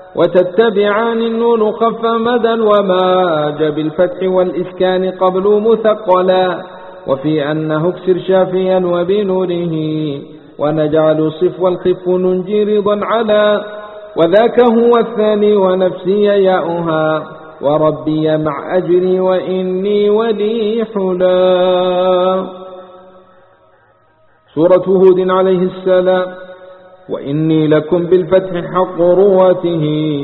وتتبعان النون خف مدى وما جاء بالفتح والإسكان قبل مثقلا وفي أنه اكسر شافيا وبنوره ونجعل صف والخف ننجي رضا على وذاك هو الثاني ونفسي ياؤها وربي مع أجري وإني ولي حلا. سورة هود عليه السلام. وإني لكم بالفتح حق رواته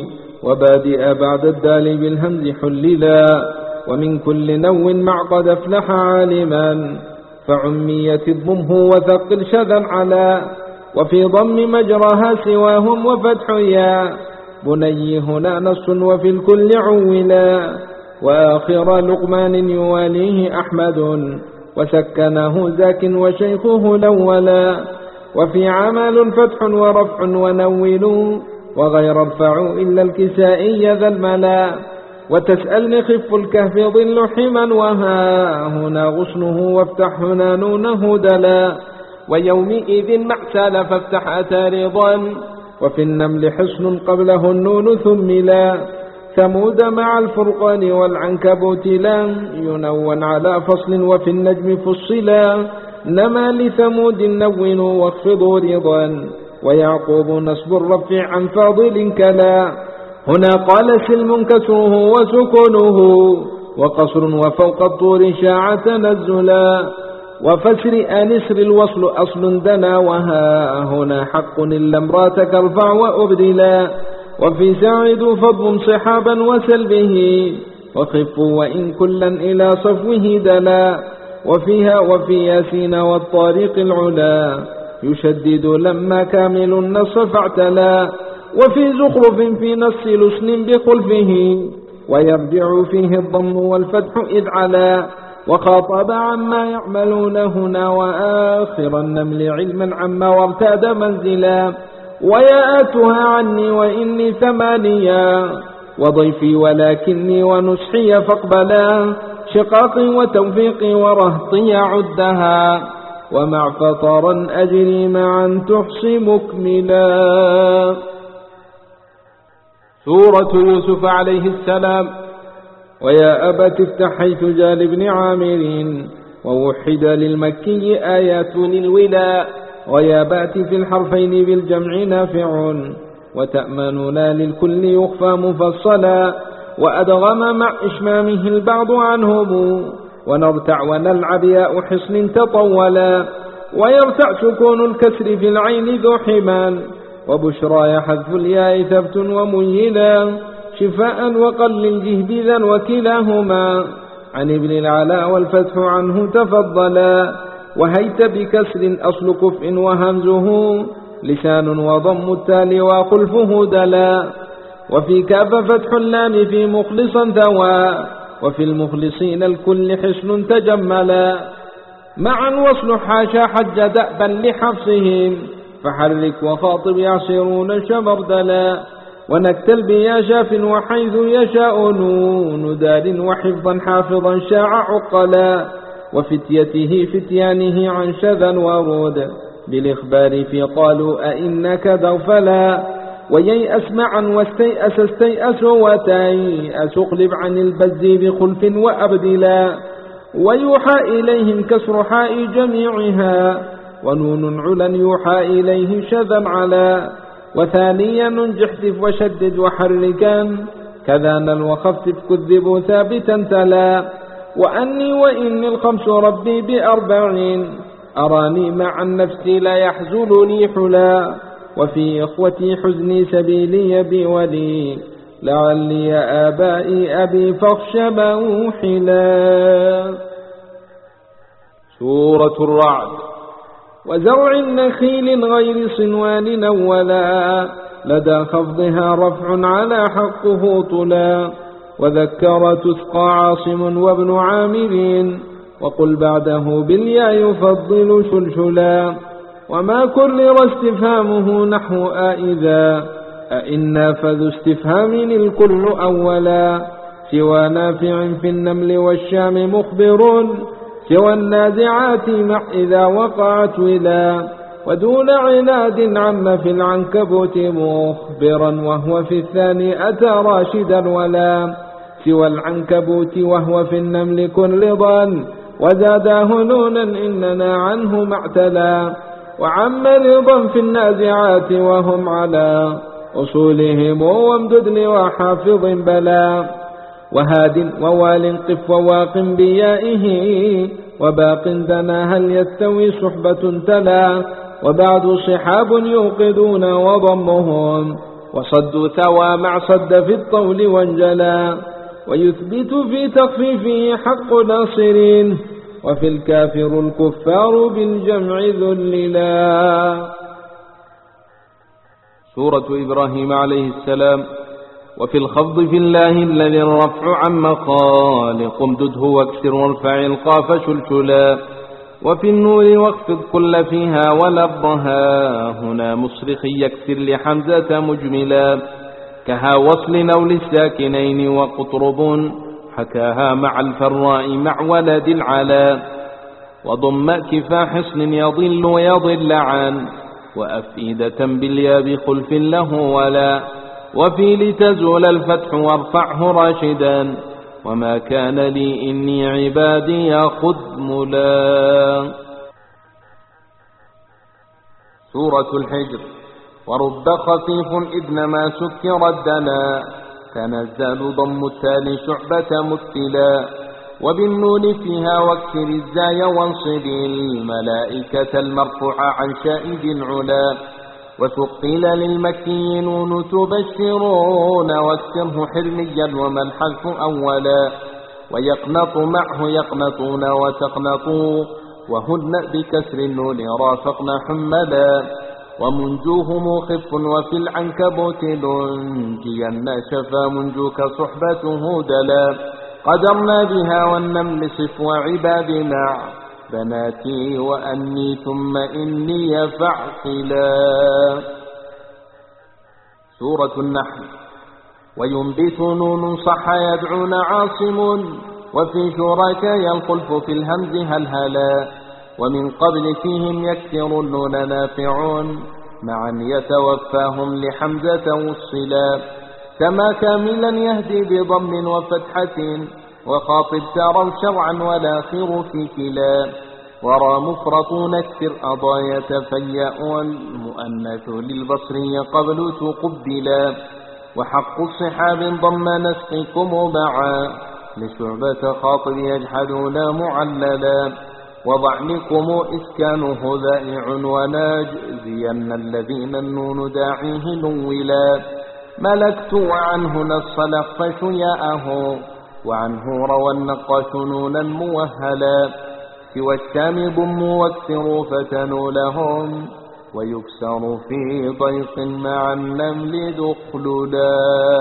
وبادئ بعد الدال بالهمز حللا ومن كل نو مع قد افلح عالما فعمية الضمه وثقل شذا على وفي ضم مجرها سواهم وفتح يا بني هنا نص وفي الكل عولا وآخر لقمان يواليه أحمد وسكنه زاك وشيخه الأولا وفي عمل فتح ورفع ونول وغير ارفعوا إلا الكسائي ذا الملا وتسألني خف الكهف ظل حما وها هنا غصنه وافتح هنا نونه دلا ويومئذ مع سال فافتح أتى رضا وفي النمل حصن قبله النون ثملا ثمود مع الفرقان والعنكبوت لا ينون على فصل وفي النجم فصلا نما لثمود نون واخفضوا رضا ويعقوب نصب الرفع عن فاضل كلا هنا قال سلم كسره وسكنه وقصر وفوق الطور شاع تنزلا وفسر أنسر الوصل أصل دنا وها هنا حق إلا امراتك ارفع وأبدلا وفي ساعد فضم صحابا وسلبه وخفوا وإن كلا إلى صفوه دلا وفيها وفي ياسين والطارق العلا يشدد لما كامل النص فاعتلا وفي زخرف في نص لسن بخلفه ويرجع فيه الضم والفتح إذ علا وخاطب عما يعملون هنا وآخر النمل علما عما وارتاد منزلا ويأتها عني وإني ثمانيا وضيفي ولكني ونسحي فاقبلا شقاقي وتوفيقي ورهطي عدها ومع فطرا أجري معا تحصي مكملا. سورة يوسف عليه السلام. ويا أبت افتح حيث جال ابن عامر ووحد للمكي آيات للولا ويا بات في الحرفين بالجمع نافع وتأمننا للكل يخفى مفصلا وأدغم مع إشمامه البعض عنهم ونرتع ونلعب ياء حصن تطولا ويرتع سكون الكسر في العين ذو حمان وبشرى حذف الياء ثبت وميلا شفاء وقل الجهد ذا وكلاهما عن ابن العلا والفتح عنه تفضلا وهيت بكسر أصل كفء وهمزه لسان وضم التالي وخلفه دلا وفي كاف فتح اللام في مخلصا ثوى وفي المخلصين الكل حسن تجملا معا وصل حاشا حج دأبا لحفصهم فحرك وخاطب يعصرون شمردلا ونكتل بيا شاف وحيث يشاء نون دار وحفظا حافظا شاع عقلا وفتيته فتيانه عن شذا ورود بالإخبار في قالوا أئنك ذوفلا وييأس معا واستيأس استيأس وتيأس اقلب عن البز بخلف وأبدلا ويوحى إليهم كسر حاء جميعها ونون علا يوحى إليه شذا على وثانيا ننجحتف وشدد وحركا كذا نل وخفف كذبوا ثابتا تلا وأني وإني الخمس ربي بأربعين أراني مع النفس لا يحزنني حلا وفي إخوتي حزني سبيلي بولي لعلي آبائي أبي فاخش موحلا. سورة الرعد. وزرع نخيل غير صنوان أولا لدى خفضها رفع على حقه طلا وذكر تسقى عاصم وابن عامر وقل بعده بالياء يفضل شلشلا وما كرر استفهامه نحو آئذا أئنا فذو استفهام الكل أولا سوى نافع في النمل والشام مخبر سوى النازعات مع إذا وقعت ولا ودون عناد عم في العنكبوت مخبرا وهو في الثاني أتى راشدا ولا سوى العنكبوت وهو في النمل كل ضن وزادا هنونا إننا عنه معتلا وعم رضا في النازعات وهم على أصولهم وامدد لوحافظ بلا وهاد ووال قف وواق بيائه وباق دنا هل يستوي صحبة تلا وبعد صحاب يوقدون وضمهم وصدوا ثوى مع صد في الطول وانجلا ويثبت في تخفيفه حق ناصرين وفي الكافر الكفار بالجمع ذللا. سورة إبراهيم عليه السلام. وفي الخفض في الله الذي الرفع عن مخالق امدده واكسر وارفع القاف شلشلا وفي النور واخفض كل فيها ولبها هنا مصرخ يكسر لحمزة مجملا كها وصل أو للساكنين وقطرب حكاها مع الفراء مع ولد العلا وضم كفا حصن يضل ويضل عن وأفئدة باليا بخلف له ولا وفي لتزول الفتح وارفعه راشدا وما كان لي إني عبادي خذملا. سورة الحجر. ورد خفيف إذن ما سكر الدنا تنزل ضم التالي شعبة مثلا وبالنون فيها واكسر الزاي وانصب الملائكة المرفوعة عن شائد العلا وثقل للمكي نون تبشرون واكسره حرميا وما الحذف أولا ويقنط معه يقنطون وتقنطوا وهن بكسر النون رافقن حملا ومنجوه مخف وفي العنكبوت ننجين شفا منجوك صحبته دلا قدرنا بها والنمل صف وعباد مع بناتي وأني ثم إني فعقلا. سورة النحل. وينبت نون صح يدعون عاصم وفي شركاء الخلف في الهمز هلهلا ومن قبل فيهم يكثر النون نافعون معا يتوفاهم لحمزة والصلا كما كاملا يهدي بضم وفتحة وخاطب تروا شرعا والآخر في كلا ورى مفرط نكسر أضاية فياء المؤنث للبصري قبل تقبلا وحق الصحاب ضم نسقكم معا لشعبة خاطب يجحدون معللا وضع لكم إسكانه ذائع وناجزين الذين النون داعيه نولا ملكت وعنه نص لخفش ياءه وعنه روى النقاش نونا موهلا سوى الشام ضم واكسروا فتنوا لهم ويكسر في ضيق مع النمل دخلدا.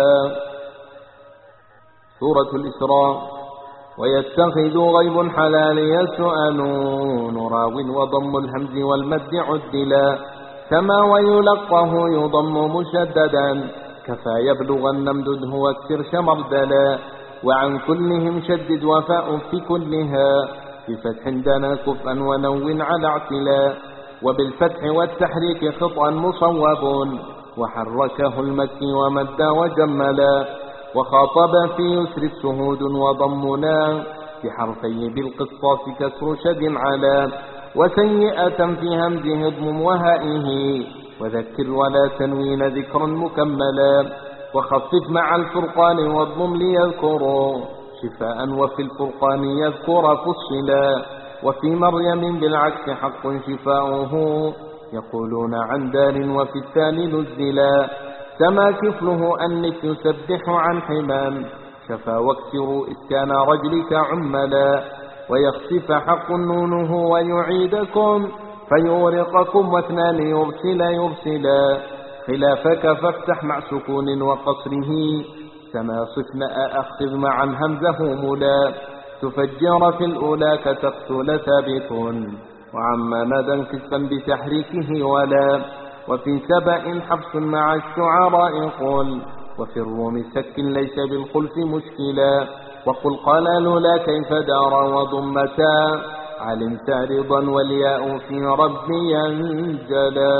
سورة الإسراء. ويتخذ غيب حلال يسألون راو وضم الهمز والمد عدلا كما ويلقه يضم مشددا كفى يبلغ النمدده واكسر شمردلا وعن كلهم شدد وفاء في كلها بفتح دنا كفءا ونو على اعتلا وبالفتح والتحريك خطأ مصوب وحركه المكي ومد وجملا وخاطب في يسر السهود وضمنا بحرفي بالقصاص كسر شد على وسيئة في همزه اضم وهائه وذكر ولا تنوين ذكرا مكملا وخفف مع الفرقان واضم ليذكروا شفاء وفي الفرقان يذكر فصلا وفي مريم بالعكس حق شفاؤه يقولون عن دار وفي الثاني نزلا كما كفله أنك يسبح عن حمام شفا واكسروا إسكان رجلك عملا ويخسف حق نونه ويعيدكم فيورقكم واثنان يرسل يرسلا خلافك فافتح مع سكون وقصره كما صفنا أخذ معا همزه ملا تفجر في الأولى كتقتل ثابت وعما ندى كسا بتحريكه ولا وفي سبأ حبس مع الشعراء قل وفي الروم سك ليس بالخلف مشكلا وقل قال لولا كيف دار وضمتا علمت رضا والياء في ربي انجلا.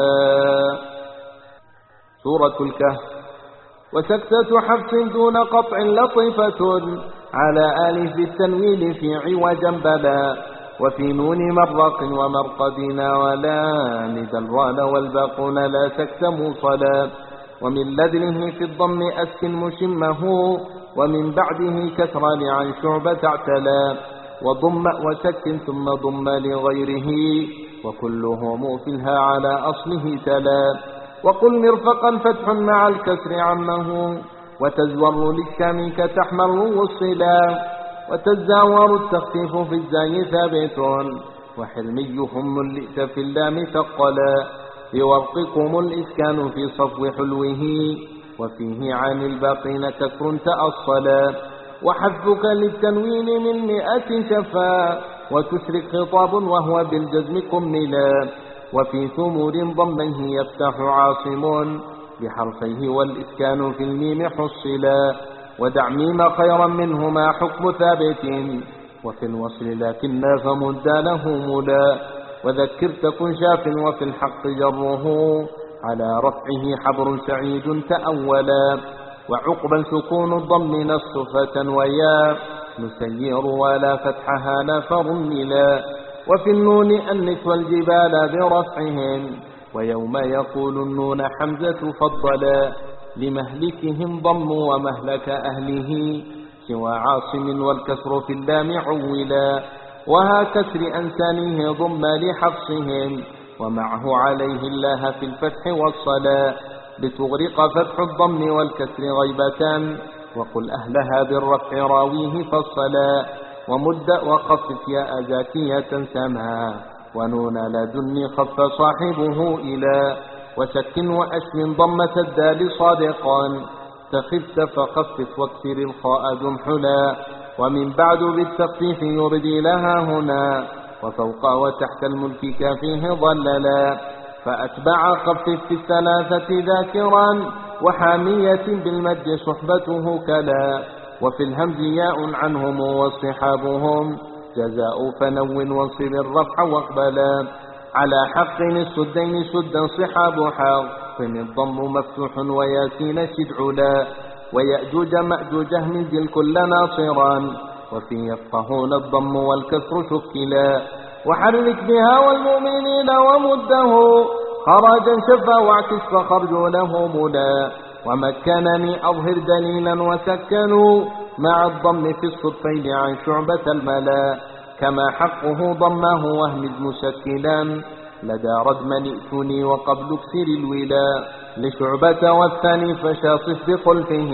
سورة الكهف. وسكتة حفص دون قطع لطيفة على آلف التنوين في عوجا بلا وفي نون مرق ومرقدنا ولا ندى الران والباقون لا سكت موصلا ومن لدنه في الضم أسكن مشمه ومن بعده كسران عن شعبة اعتلى وضم وسكن ثم ضم لغيره وكلهم فيها على أصله تلا وقل مرفقا فتح مع الكسر عمه وتزور للشام كتحمر والصلا وتزاور التخفيف في الزاي ثابت وحلميهم اللئت في اللام ثقلا بورقكم الإسكان في صفو حلوه وفيه عن الباقين كسر تأصلا وحذفك للتنوين من مئة شفا وتشرك خطاب وهو بالجزم كملا وفي ثمور ضمه يفتح عاصم بحرفيه والإسكان في الميم حصلا ودع ميم خيرا منهما حكم ثابت وفي الوصل لكن فمد له ملا وذكر تكن شاف وفي الحق جره على رفعه حبر سعيد تأولا وعقبا سكون الضم نصفة ويا نسير ولا فتحها نفرملا وفي النون أنس والجبال برفعهم ويوم يقول النون حمزة فضلا لمهلكهم ضم ومهلك أهله سوى عاصم والكسر في اللام عولا وها كسر أنسانه ضم لحفصهم ومعه عليه الله في الفتح والصلاة لتغرق فتح الضم والكسر غيبة وقل أهلها بالرفع راويه فالصلاة ومد وخفف يا أزاكية سما ونون لدني خف صاحبه إلى وسكن وأشم ضمة الدال صادقا تخفت فخفف واكسر الخاء دمحلا ومن بعد بالتخفيف يردي لها هنا وفوق وتحت الملك كافيه ضللا فأتبع خفف في الثلاثة ذاكرا وحامية بالمد صحبته كلا وفي الهمز ياء عنهم واصحابهم جزاء فنون وانصب الرفع واقبلا على حق السدين سدا صحاب حق الضم مفتوح وياسين شدعلا ويأجوج مأجوج من ذي الكل ناصرا وفي يفقهون الضم والكسر شكلا وحرك بها والمؤمنين ومده خرجا شفا واعكس فخرجوا له ملا ومكنني أظهر دليلا وسكنوا مع الضم في الصدفين عن شعبة الملا كما حقه ضمه واهمد مسكلا لدى ردم ائتني وقبل اكسر الولا لشعبة والثاني فشاصف بخلفه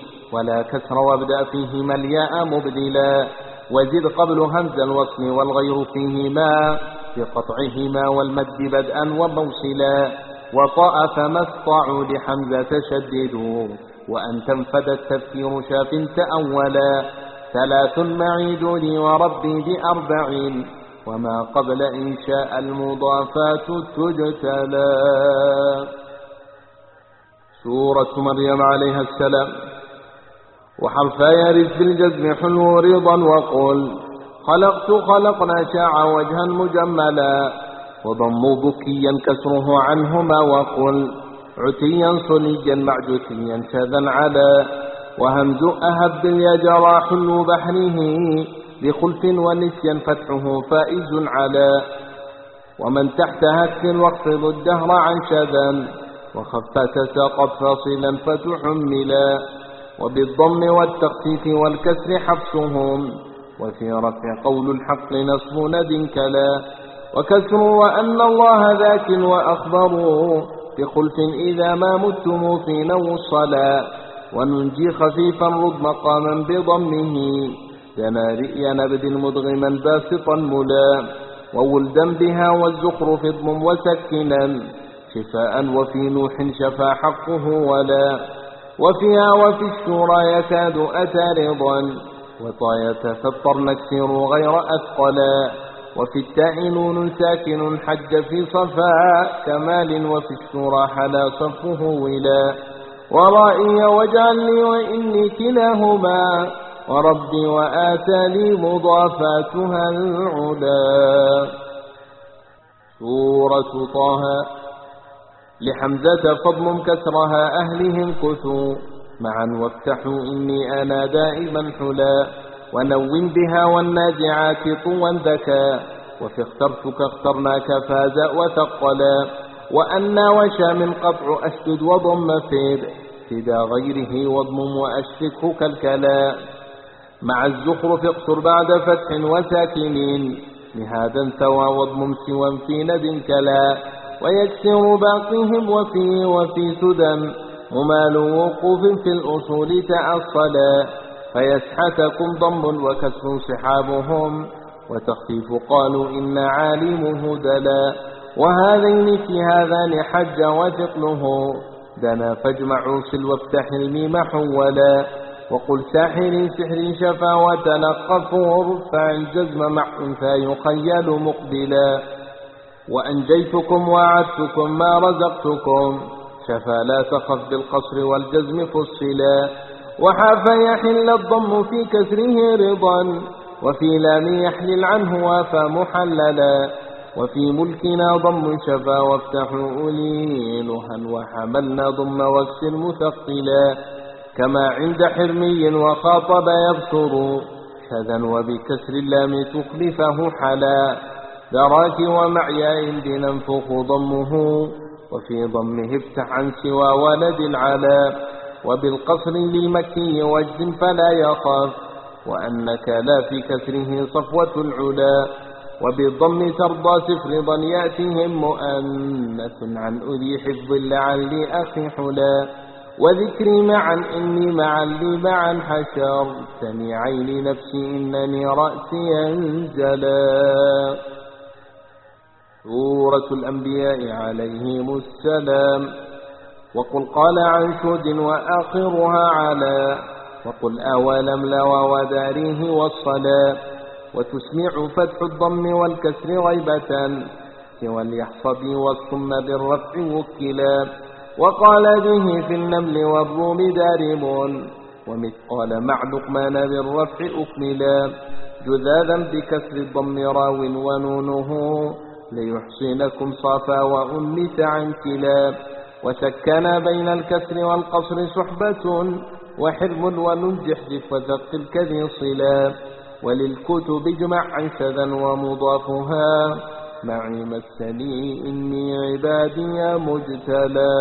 ولا كسر وابدأ فيهما الياء مبدلا وزد قبل همز الوصل والغير فيهما بقطعهما والمد بدءا وموصلا وطاء فما استطاعوا لحمزة شددوا وأن تنفد التفكير شاف تأولا ثلاث معيدوني وربي بأربعين وما قبل إنشاء المضافات تجتلى. سورة مريم عليها السلام. وحرفا يرث بالجزم حلو رضا وقل خلقت خلقنا شاع وجها مجملا وضم بكيا كسره عنهما وقل عتيا صليا معجوتيا شذا على وهمز أهب يجرى حلو بحره بخلف ونسيا فتحه فائز على ومن تحت هك واخفض الدهر عن شذا وخفت ساقط فاصلا فتحملا وبالضم والتخفيف والكسر حفصهم وفي رفع قول الحق نصب ند كلا وكسر وأن الله ذاك وأخبروا بخلف إذا ما متم في نو الصلاة وننجي خفيفا رد مقاما بضمه جنارئ نبد مدغما باسطا ملا وولدا بها والزخرف اضم وسكنا شفاء وفي نوح شفا حقه ولا وفيها وفي الشورى يكاد أتى رضا وطاية فاضطر نكسر غير أثقلا وفي التاء نون ساكن حج في صفاء كمال وفي الشورى حلا صفه ولا ورائي واجعل لي وإني كلاهما وربي وآتى لي مضافاتها العلا. سورة طه. لحمزة فضل كسرها أهلهم كثوا معا وافتحوا إني أنا دائما حلا. ونون بها والناجعات طوا ذكا وفي اخترتك اخترناك فاز وثقلا. وأنا وشا من قطع أشدد وضم فيد فدا غيره واضمم وأشفكه كالكلا. مع الزخرف اقصر بعد فتح وساكنين لهذا ثوى واضمم سوى في ند كلا. ويكسر باقيهم وفي وفي سدى ممال وقوف في الأصول تأصلا. فيسحتكم ضم وكسر صحابهم وتخفيف قالوا إن عالمه دلا. وهذين في هذان حج وثقله دنا فاجمعوا صل وافتح الميم حولا. وقل ساحر سحر شفا وتنقفوا ورفع الجزم مع أنثى يخيل مقبلا. وأنجيتكم وعدتكم ما رزقتكم شفا لا تخف بالقصر والجزم فصلا. وحاف يحل الضم في كسره رضا وفي لام يحلل عنه وافى محللا. وفي ملكنا ضم شفا وافتحوا أولي نهى وحملنا ضم واكسر مثقلا. كما عند حرمي وخاطب يبصر شذا وبكسر اللام تخلفه حلا. دراك ومعياء بننفخ ضمه وفي ضمه افتح عن سوى ولد العلا. وبالقصر للمكي وجد فلا يخاف وأنك لا في كسره صفوة العلا. وبالضم ترضى تفرضا يأتيهم مؤنث عن أذي حفظ لعلي أخي حلا. وذكري معا إني معا لي معا حشرتني عيني نفسي إنني رأسي انجلا. سورة الأنبياء عليهم السلام. وقل قال عن شد وآخرها على. وقل أولم لوى وداريه والصلاة. وتسمع فتح الضم والكسر غيبة سوى اليحصب والصم بالرفع وكلا. وقال به في النمل والروم دارب ومثقال مع لقمان بالرفع أكملا. جذاذا بكسر الضم راو ونونه ليحصينكم صافا وأنس عن كلا. وسكن بين الكسر والقصر صحبة وحرم وننجحجف وثقل كذي صلا. وللكتب اجمع عن شذا ومضافها معي مسني إني عبادي مجتلى.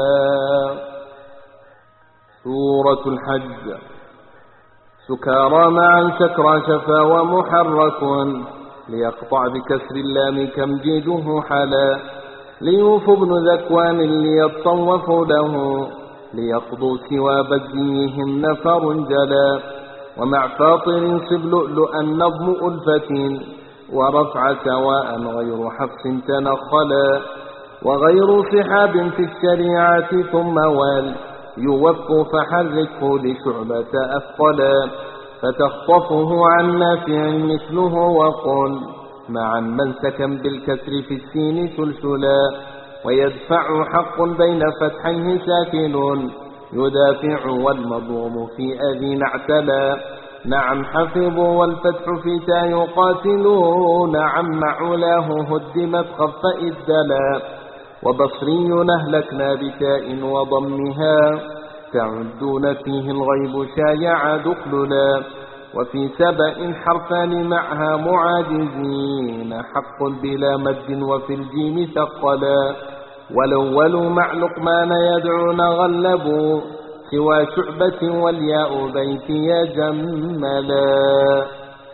سورة الحج. سكارى معا سكرى شفا ومحرك ليقطع بكسر اللام كم جيده حلا. ليوف بن ذكوان ليطوفوا له ليقضوا سوى بديهم نفر جلا. ومع فاطر صب لؤلؤا نظم ألفة ورفع سواء غير حفص تنخلا. وغير صحاب في الشريعة ثم وال يوف فحركه لشعبة أثقلا. فتخطفه عن نافع مثله وقل معا منسكا بالكسر في السين سلسلا. ويدفع حق بين فتحيه ساكن يدافع والمضموم في أذي اعتلى. نعم حفظوا والفتح في تا يقاتلوا نعم معولاه هدمت خف إذلا. وبصري نهلكنا بتاء وضمها تعدون فيه الغيب شايع دخللا. وفي سبأ حرفان معها معاجزين حق بلا مد وفي الجيم ثقلا. والأول مع لقمان يدعون غلبوا سوى شعبة والياء بيتي جملا.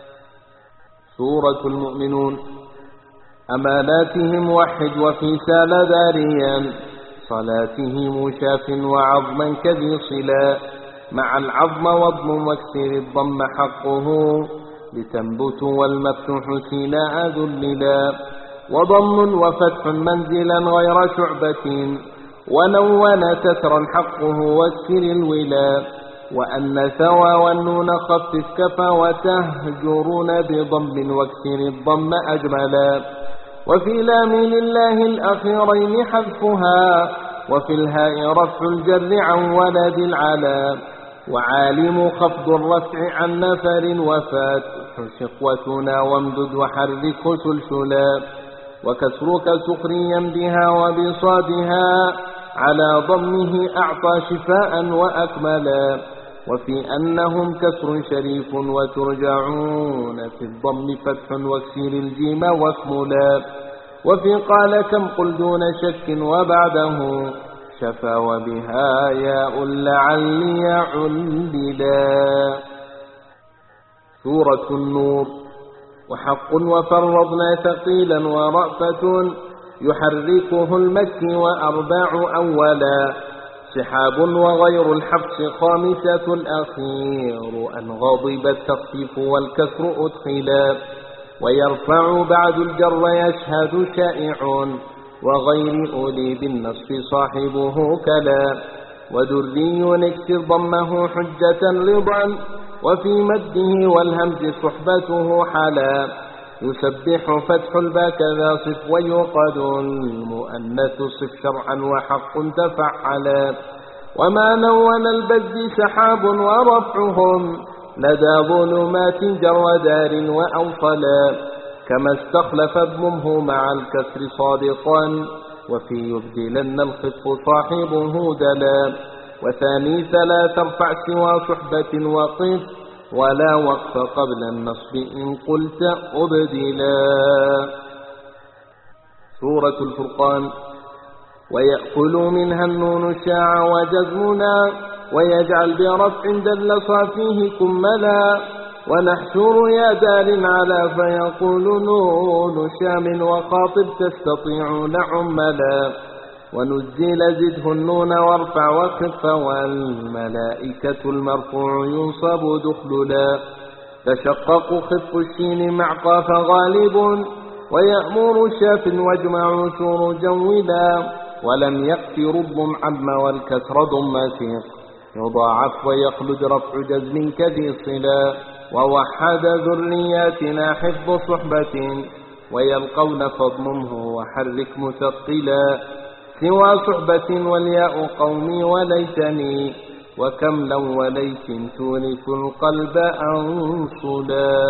سورة المؤمنون. أماناتهم وحد وفي سال داريا صلاتهم شاف وعظما كذي صلا. مع العظم واضم واكسر الضم حقه لتنبت والمفتوح سيناء ذللا. وضم وفتح منزلا غير شعبة ونون تترا حقه واكسر الولا. وأن ثوى والنون خفف كفى وتهجرون بضم واكسر الضم أجملا. وفي لام لله الأخيرين حذفها وفي الهاء رفع الجر عن ولد العلا. وعالم خفض الرفع عن نفر وفات شقوتنا وامدد وحركه سلسلا وكسرك سخريا بها وبصادها على ضمه أعطى شفاء وأكملا وفي أنهم كسر شريف وترجعون في الضم فتح واكسر الجيم واكملا وفي قال كم قل دون شك وبعده شفا وبها ياء لعلي عللا. سورة النور. وحق وفرضنا ثقيلا ورأفة يحركه المكي وأرباع أولا سحاب وغير الحبس خامسة الأخير أن غضب التخفيف والكسر أدخلا ويرفع بعد الجر يشهد شائع وغير أولي بالنصف صاحبه كلا ودري اكسر ضمه حجة رضا وفي مده والهمز صحبته حلا يسبح فتح الباء كذا صف ويقد المؤنث صف شرعا وحق تفعلا وما نون البز سحاب ورفعهم لدى ظلمات جر دار وأوصلا كما استخلف اضممه مع الكسر صادقا وفي يبدلن الخف صاحبه دلا وثاني لا ترفع سوى صحبة وقف ولا وقف قبل النصب إن قلت أبدلا. سورة الفرقان. ويأكل منها النون شاع وجزمنا ويجعل برفع دل صافيه كملا ونحشر يا دار على فيقول نون شام وخاطب تستطيعون عملا ونزل زده النون وارفع وخف والملائكة المرفوع ينصب دخللا تشقق خف الشين مع قاف غالب ويأمر شاف واجمع شور جولا ولم يقت رب عم والكسر ضمتق يضاعف ويخلد رفع جزم كذي صلا ووحد ذرياتنا حفظ صحبة ويلقون فضمه وحرك مثقلا سوى صحبة والياء قومي وليتني وكم لو وليت تورث القلب أنصلا.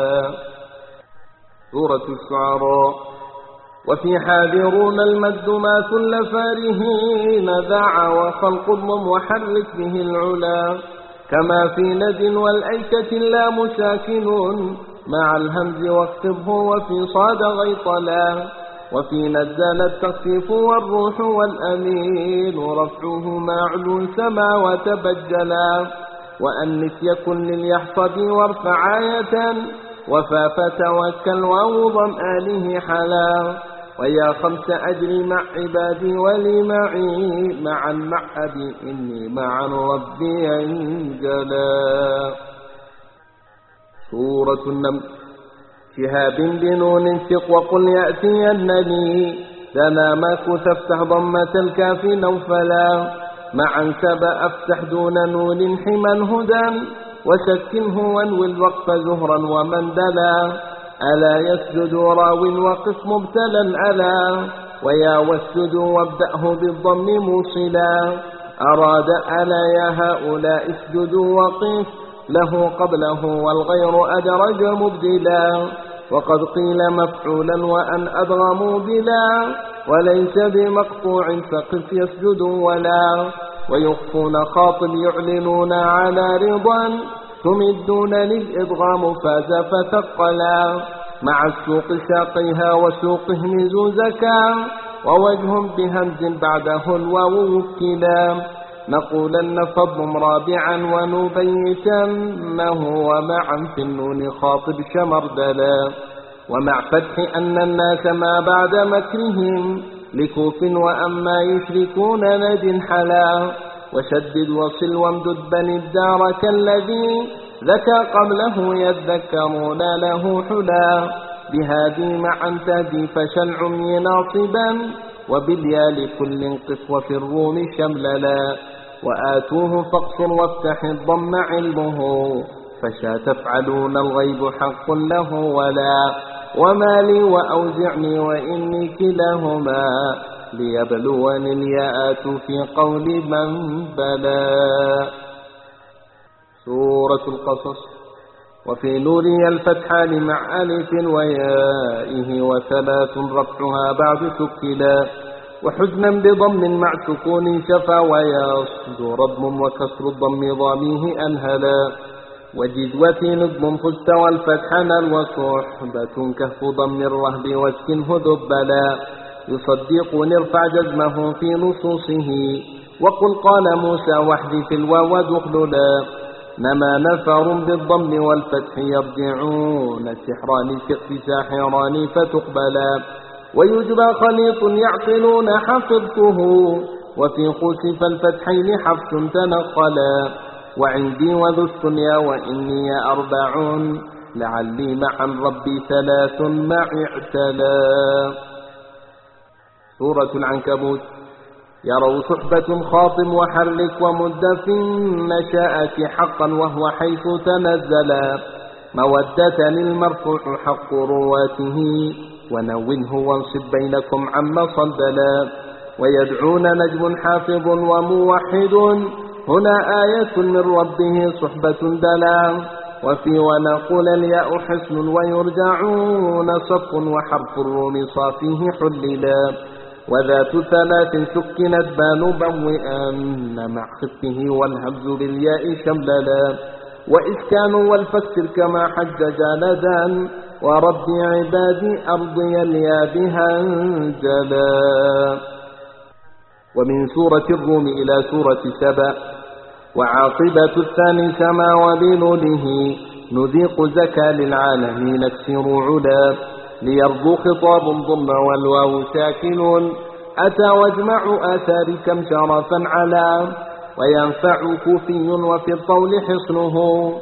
سورة الشعراء. وفي حاذرون المد ما كل فارهين ذاع وخلق الضم وحرك به العلا كما في ند والأيكة لا مساكن مع الهمز واكتبه وفي صاد غيطلا وفي نزل التخفيف والروح والأمين رفعه معلو سما وتبجلا وأنث يكن لليحصد وارفع آية وفا فتوكل ووضم آله حلا ويا خمس أجري مع عبادي ولي معي معا مع أبي إني مع ربي أنجلا. سورة النمل. شهاب بنون ثق وقل يأتينني سلامك تفتح ضمة الكاف نوفلا معا سبأ أفتح دون نون حما هدى وسكنه وانوي الوقف زهرا ومندلا ألا يسجد راو وقف مبتلا ألا ويا واسجد وابدأه بالضم موصلا أراد ألا يا هؤلاء اسجدوا وقف له قبله والغير أدرج مبدلا وقد قيل مفعولا وأن أدغموا بلا وليس بمقطوع فقف يسجد ولا ويخفون خاطب يعلنون على رضا تمدون للإدغام فاز فتقلا مع السوق ساقيها وسوقه مزوزكا ووجه بهمز بعده الواو وكلا نقولن فضم رابعا ونبيتنه ومعا في النون خاطب شمردلا ومع فتح أن الناس ما بعد مكرهم لكوف وأما يشركون ند حلا وشدد وصل وامدد بني الدار كالذي ذكى قبله يذكرون له حلا بهذه معا تهدي فشل عمي ناصبا وباليا لكل قف وفي الروم شمللا وآتوه فاقصر وافتح الضم علمه فشا تفعلون الغيب حق له ولا وما لي وأوزعني وإني كلاهما ليبلوني الياءات في قول من بلا. سورة القصص. وفي نوري الفتحان مع ألف ويائه وثلاث رفعها بعد شكلا وحزنا بضم مع سكون شفا ويصدر ضم وكسر الضم ضاميه أنهلا وجدوة نظم فزت والفتحان وصحبة كهف ضم الرهب واسكنه ذبلا يصدق ارفع جزمه في نصوصه وقل قال موسى واحذف الواو دخللا نما نفر بالضم والفتح يرجعون سحران سقف ساحران فتقبلا ويجبى خليط يعقلون حفظته وفي خسف الفتحين حفظ تنقلا وعندي وذو الثنيا وإني أربع لعلي معا ربي ثلاث مع اعتلا. سورة العنكبوت. يروا صحبة خاطم وحرك ومد في النشاءة حقا وهو حيث تنزلا مودة المرفوع حق رواته ونونه وانصب بينكم عما صدلا ويدعون نجم حافظ وموحد هنا آية من ربه صحبة دلا وفي ونقول الياء حسن ويرجعون صف وحرف الروم صافيه حللا وذات ثلاث سكنت بان بوئان مع خفه والهمز بالياء شمللا وإسكان والفكسر كما حج جالدا وربي عبادي أرضي اليا بها انجلا. ومن سورة الروم إلى سورة سبأ. وعاقبة الثاني سما وبنوله نذيق زكا للعالمين اكسر علا ليرضو خطاب ضم والواو ساكن أتى واجمع آثار كم شرفا على وينفع كوفي وفي الطول حصنه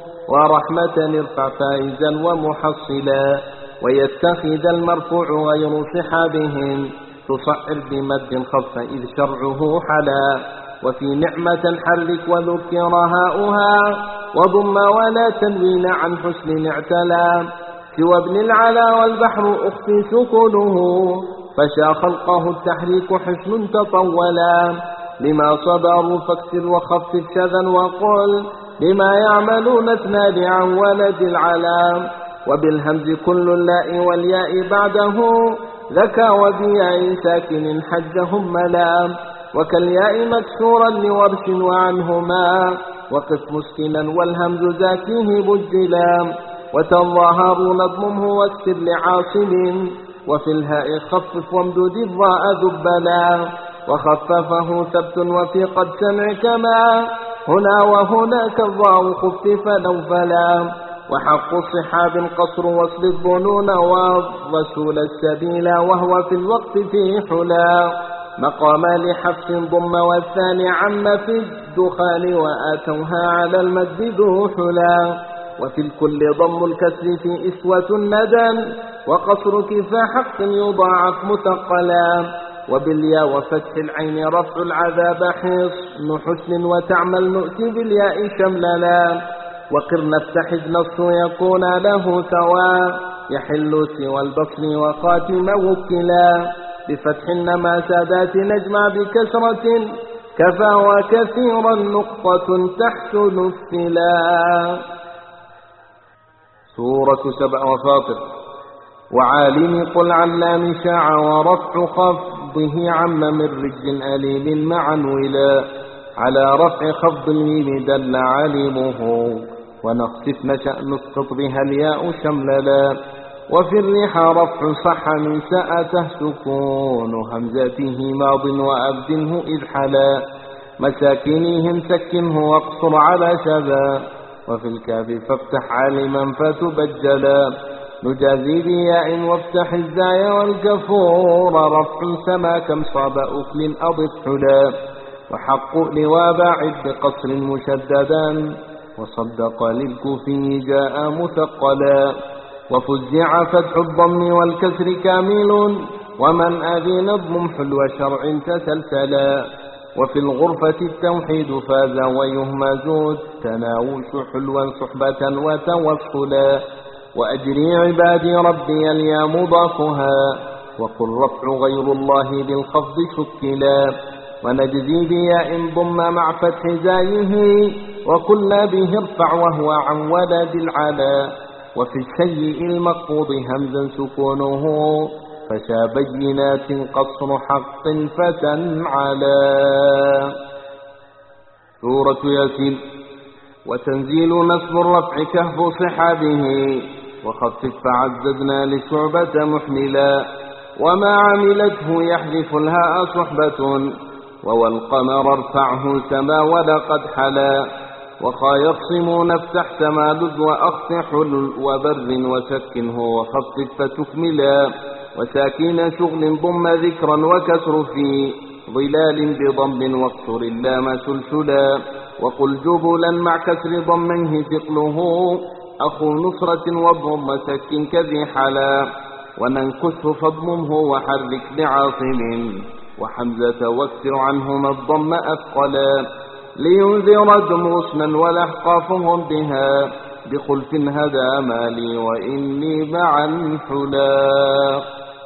ورحمة ارفع فائزا ومحصلا ويتخذ المرفوع غير صحابهم تصعر بمد خف إذ شرعه حلا وفي نعمة حرك وذكر هاؤها وضم ولا تنوين عن حسن اعتلا سوى ابن العلا والبحر أخفي سكونه فشا خلقه التحريك حسن تطولا لما صبروا فاكسر وخفف شذا وقل بما يعملون اثنان عن ولد العلا وبالهمز كل اللاء والياء بعده ذكى وبياء ساكن حجهم ملا وكالياء مكسورا لورش وعنهما وقف مسكنا والهمز زاكيه بجلا وتظاهر نظمه واكسر لعاصم وفي الهاء خفف وامدد الضاء ذبلا وخففه ثبت وفي قد سمع كما هنا وهناك الضاء خفف نوفلا وحق الصحاب قصر وصل الظنون والرسول السبيل وهو في الوقت في حلا مقام لحفص ضم والثاني عم في الدخان وآتوها على المد ذو حلا وفي الكل ضم الكسر في إسوة ندى وقصر كفى حق يضاعف مثقلا وبالياء وفتح العين رفع العذاب حصن حسن وتعمل نؤتي بالياء شمللا وقرن افتح نص يكون له سواء يحل سوى البصر وخاتم وكلا بفتح النما سادات نجمع بكسرة كفى وكثيرا نقطة تحسن الثلا. سورة سبع وفاطر. وعالم قل علام شاع ورفع خفضه عم من رج أليم معا ولا على رفع خفض الميم دل علمه ونخسف نشأ نسقط بها الياء شمللا وفي الريح رفع صح من سأته سكون همزته ماض وأبدله إذ حلا مساكنهم سكنه واقصر على شذا وفي الكاف فافتح عالما فتبجلا نجازي بياء وافتح الزاي والكفور رفع سما كم صاب أكل أضف حلا وحق لواء باعد بقصر مشددا وصدق للكوفي جاء مثقلا وفزع فتح الضم والكسر كامل ومن أذن الضم حلو شرع تسلسلا وفي الغرفة التوحيد فاز ويهمز التناوش حلوا صحبة وتوصلا وأجري عبادي ربي اليا مضافها وقل رفع غير الله بالخفض شكلا ونجزي بياء ضم مع فتح زايه وقلنا به ارفع وهو عن ولد العلا. وفي السيء المخفوض همزا سكونه فشا بينات قصر حق فتى على. سورة ياسين. وتنزيل نصب الرفع كهف صحابه وخفف فعززنا لشعبة محملا. وما عملته يحذف الهاء صحبة ووالقمر ارفعه سما ولقد حلا. وخا يقسمون افتح تمالد وأخف حل وبر وسكنه وخفف فتكملا. وساكين شغل ضم ذكرا وكسر في ظلال بضم واقصر اللام سلسلا. وقل جبلا مع كسر ضمه ثقله أخو نصرة وضم سك كذي حلا. وننكسه فاضممه وحرك لعاصم وحمزة واكسر عنهما الضم أثقلا. لينذر دم غصنا والأحقافهم بها بخلف هدى مالي وإني معا حلا.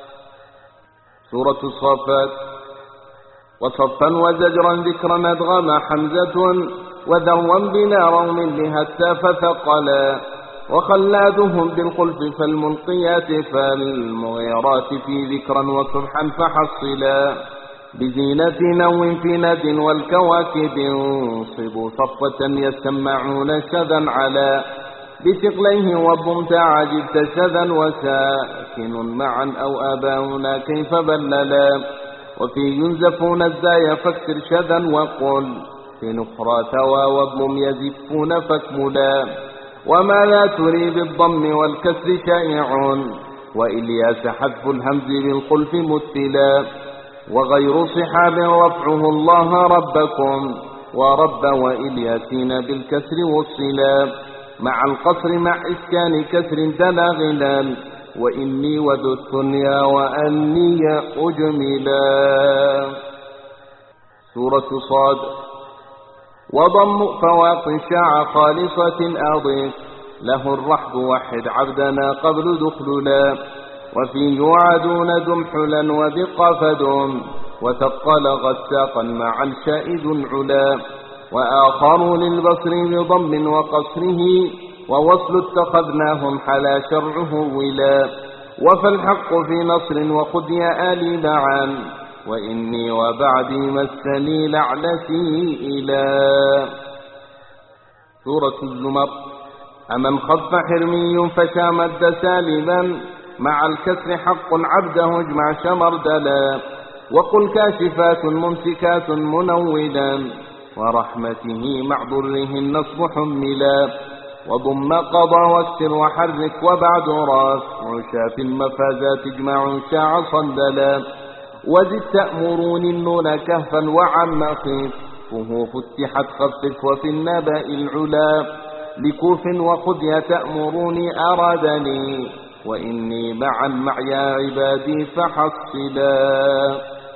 سورة الصافات. وصفا وزجرا ذكرا أدغم حمزة وذروا بلا روم لهتا فثقلا. وخلادهم بالخلف فالملقيات فالمغيرات في ذكرا وصبحا فحصلا. بزينة نو في ند والكواكب انصبوا صفة يسمعون شذا على. بثقليه وضمت عجبت شذا وساكن معا أو آباؤنا كيف بللا. وفي ينزفون الزايا فاكسر شذا وقل في نخرى ثوى واضمم يزفون فاكملا. وما لا تري بالضم والكسر شائع وإلياس حذف الهمز بالخلف مثلا. وغير صحاب رفعه الله ربكم ورب وإلياسين بالكسر والصلا. مع القصر مع إسكان كسر دنا غلال وإني وذو الثنيا وأني أجملا. سورة صاد. وضم فواق شاع خالصة أضيف له الرحب وحد عبدنا قبل دخلنا. وفي يوعدون دمحلا وبقفد وثقل غساقا مع الشائد علا. وآخر للبصر بضم وقصره ووصل اتخذناهم حلا شرعه ولا. وفالحق في نصر وخذ يا آلي معا وإني وبعدي مسني لعنتي إلى. سورة الزمر. أمن خف حرمي فشامد سالما مع الكسر حق عبده اجمع شمردلا. وقل كاشفات ممسكات منودا ورحمته مع ضره النصب حملا. وضم قضى واكسر وحرك وبعد رفع شاف المفازات اجمع شاع صندلا. وزد تأمرون النون كهفا وعم خفه فتحت خفف وفي النبأ العلا. لكوف وخذ يا تأمروني أرادني وإني معا مع يا عبادي فحصلا.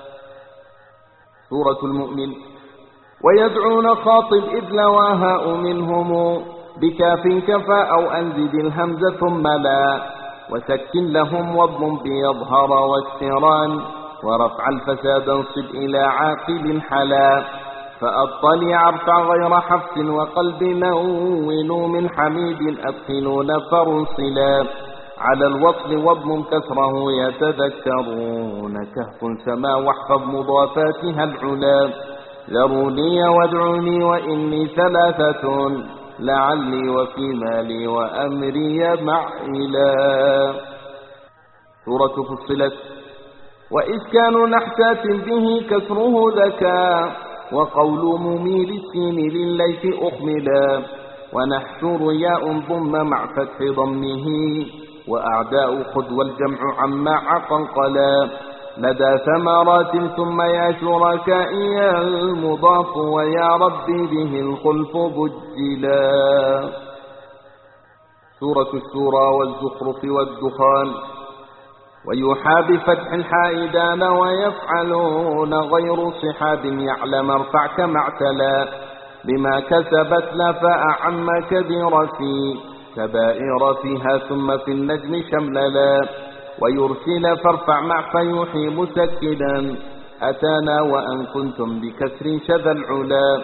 سورة المؤمن. ويدعون خاطب إذ لواها منهم بكاف كفى أو أنزد الهمز ثم لا. وسكن لهم واضم بيظهر واكسران ورفع الفساد انصب إلى عاقل حلا. فأطلع ارفع غير حفص وقلب نون من حميد أدخلون فرنصلا. على الوصل واضم كسره يتذكرون كهف سما واحفظ مضافاتها العلا. ذروني وادعوني وإني ثلاثة لعلي وفي مالي وأمري معيلا. سورة فصلت. وإسكان نحتات به كسره ذكى وقول مميل السين لليث أخملا. ونحشر ياء ضم مع فتح ضمه وأعداء خذ والجمع عما عقنقلا. لدى ثمرات ثم يا شركائي المضاف ويا ربي به الخلف بجلا. سورة الشورى والزخرف والدخان. ويوحى بفتح الحائدان ويفعلون غير صحاب يعلم ارفع كما اعتلى. بما كسبت لفأعم كبير في كبائر فيها ثم في النجم شمللا. ويرسل فارفع مع فيوحي مسكدا أتانا وأن كنتم بكسر شذا العلا.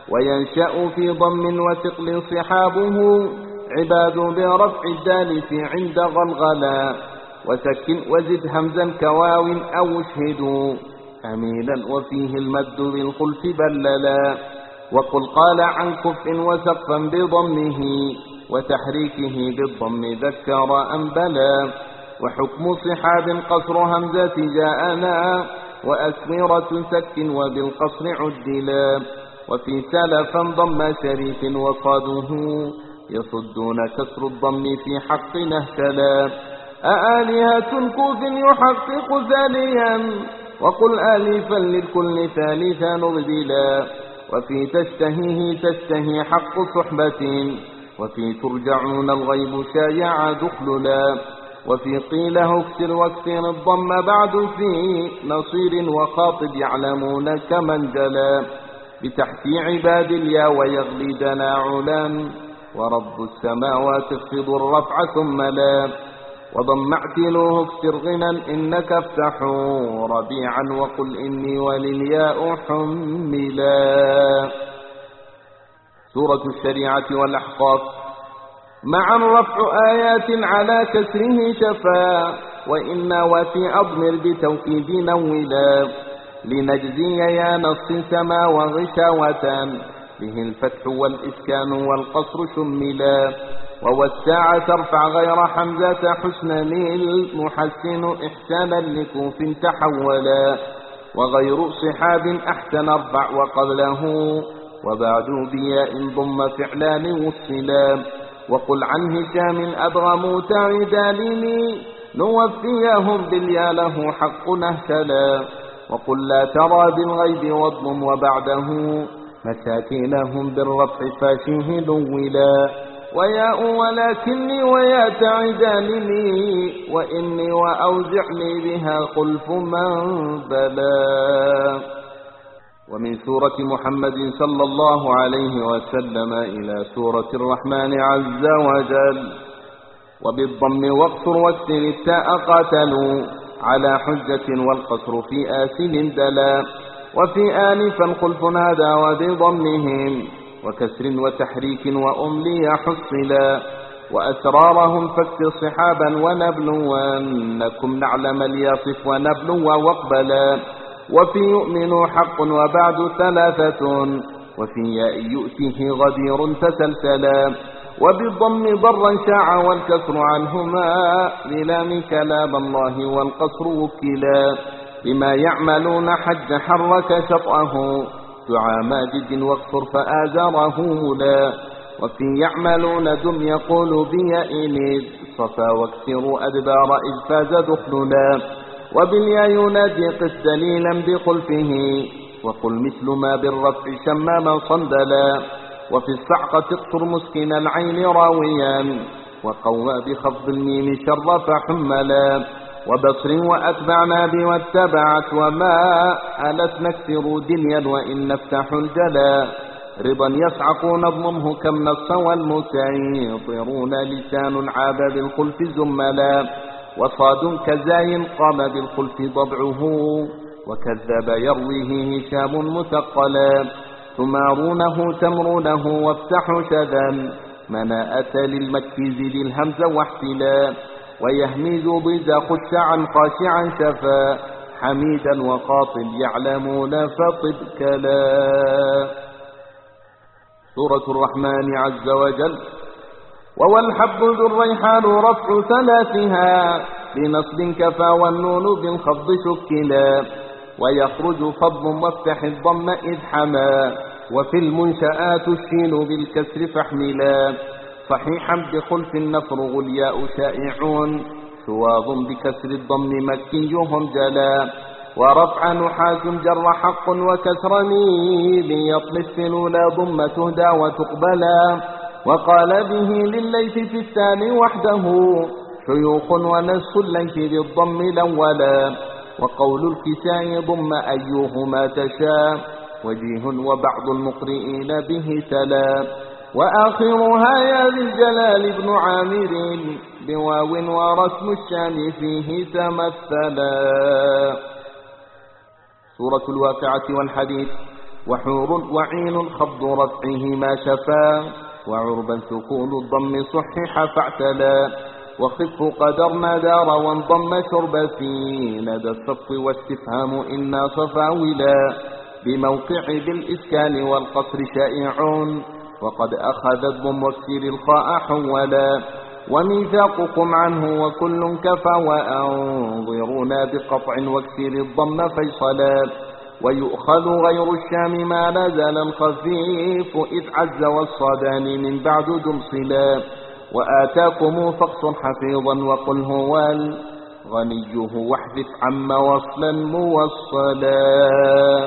وينشأ في ضم وثقل صحابه عباد برفع الدال في عند غلغلا وسكن وزد همزا كواو أو اشهدوا أميلا وفيه المد بالخلف بللا وقل قال عن كف وسقفا بضمه وتحريكه بالضم ذكر أنبلا وحكم صحاب قصر همزة جاءنا وأسمرة سك وبالقصر عدلا وفي سلفا ضم شريف وصاده يصدون كسر الضم في حقنا اهتلا أآلهة كوف يحقق ثانيا وقل آلفا للكل ثالثا نبدلا وفي تشتهيه تشتهي حق صحبة وفي ترجعون الغيب شايع دخللا وفي قيله اكسر واكسر الضم بعد في نصير وخاطب يعلمون كمن جلا بتحت عباد اليا ويغلي تناعلا ورب السماوات اخفض الرفع ثم لا وضم اعتلوه اكسر غنى إنك افتحوا ربيعا وقل إني وللياء حملا. سورة الشريعة والأحقاف. معا رفع آيات على كسره شفا وإنا وفي أضمر بتوكيد نولا لنجزي يا نص سما وغشاوة به الفتح والإسكان والقصر شملا ووسع ترفع غير حمزة حسنا المحسن إحسانا لكوف تحولا وغير صحاب أحسن ارفع وقبله وبعد بياء ضم فعلان وصلا وقل عن هشام أبغموا تعدالني نوفيهم باليا له حق نهتلا وقل لا ترى بالغيب واضم وبعده مساكينهم بالرفع فاشيه دولا وياء ولكني ويا تعدالني وإني وأوزعني بها خلف من بلا. ومن سورة محمد صلى الله عليه وسلم إلى سورة الرحمن عز وجل. وبالضم واقصر واكسر التاء قاتلوا على حجة والقصر في آسل دلا وفي آنفا خلف هذا وبضمهم وكسر وتحريك وأملي حصلا وأسرارهم فاكسر صحابا ونبلونكم نعلم اليصف ونبلو واقبلا وفي يؤمن حق وبعد ثلاثة وفي ياء يؤتيه غدير تسلسلا وبالضم ضرا شاع والكسر عنهما للام كلام الله والقصر وكلا بما يعملون حج حرك شطأه دعا ماجد واقصر فآزره ملا وفي يعملون دم يقول بيائن صفا واكسروا أدبار إذ فاز دخلنا وباليا ينادي قس دليلا بخلفه وقل مثل ما بالرفع شماما صندلا وفي الصعقة اقصر مسكن العين راويا وقوى بخفض الميم شرف حملا وبصر وأتبعنا بي واتبعت وما ألت نكسر دنيا وإن نفتح الجلا رضا يصعقون اضممه كم نص والمسيطرون لسان عاب بالخلف زملا وصاد كزاي قام بالخلف ضبعه وكذب يرويه هشام مثقلا تمارونه تمرونه وافتحوا شذا مناءة للمكي زد الهمز واحتلا ويهمز ضد خشعا خاشعا شفا حميدا وقاطب يعلمون فطب كلا. سورة الرحمن عز وجل. ووالحب ذو الريحان رفع ثلاثها بنصب كفى والنون بالخفض شكلا ويخرج فضل وافتح الضم إذ حما وفي المنشآت الشين بالكسر فاحملا صحيحا بخلف النفرغ الياء شائعون شواظ بكسر الضم مكيهم جلا ورفع نحاس جر حق وكسرني ليطلس في الأولى ضم تهدى وتقبلا وقال به لليث في الثاني وحده شيوخ ونسخ الليث بالضم الأولا وقول الكساء ضم أيهما تشاء وجيه وبعض المقرئين به تلا وآخرها يا ذي الجلال ابن عامر بواو ورسم الشام فيه تمثلا. سورة الواقعة والحديث. وحور وعين خفض رفعه ما شفا وعربا سكون الضم صحح فاعتلا وخف قدرنا دار وانضم شرب في ندى الصف واستفهام إنا صفاولا بموقع بالإسكان والقصر شائعون وقد أخذ الضم واكسر الخاء حولا وميثاقكم عنه وكل كفى وأنظرونا بقطع واكسر الضم فيصلا ويؤخذ غير الشام ما نزل الخفيف إذ عز والصدان من بعد دمصلا وآتاكم فقص حفيظا وقل هو الغنيه واحذف عم وصلا موصلا.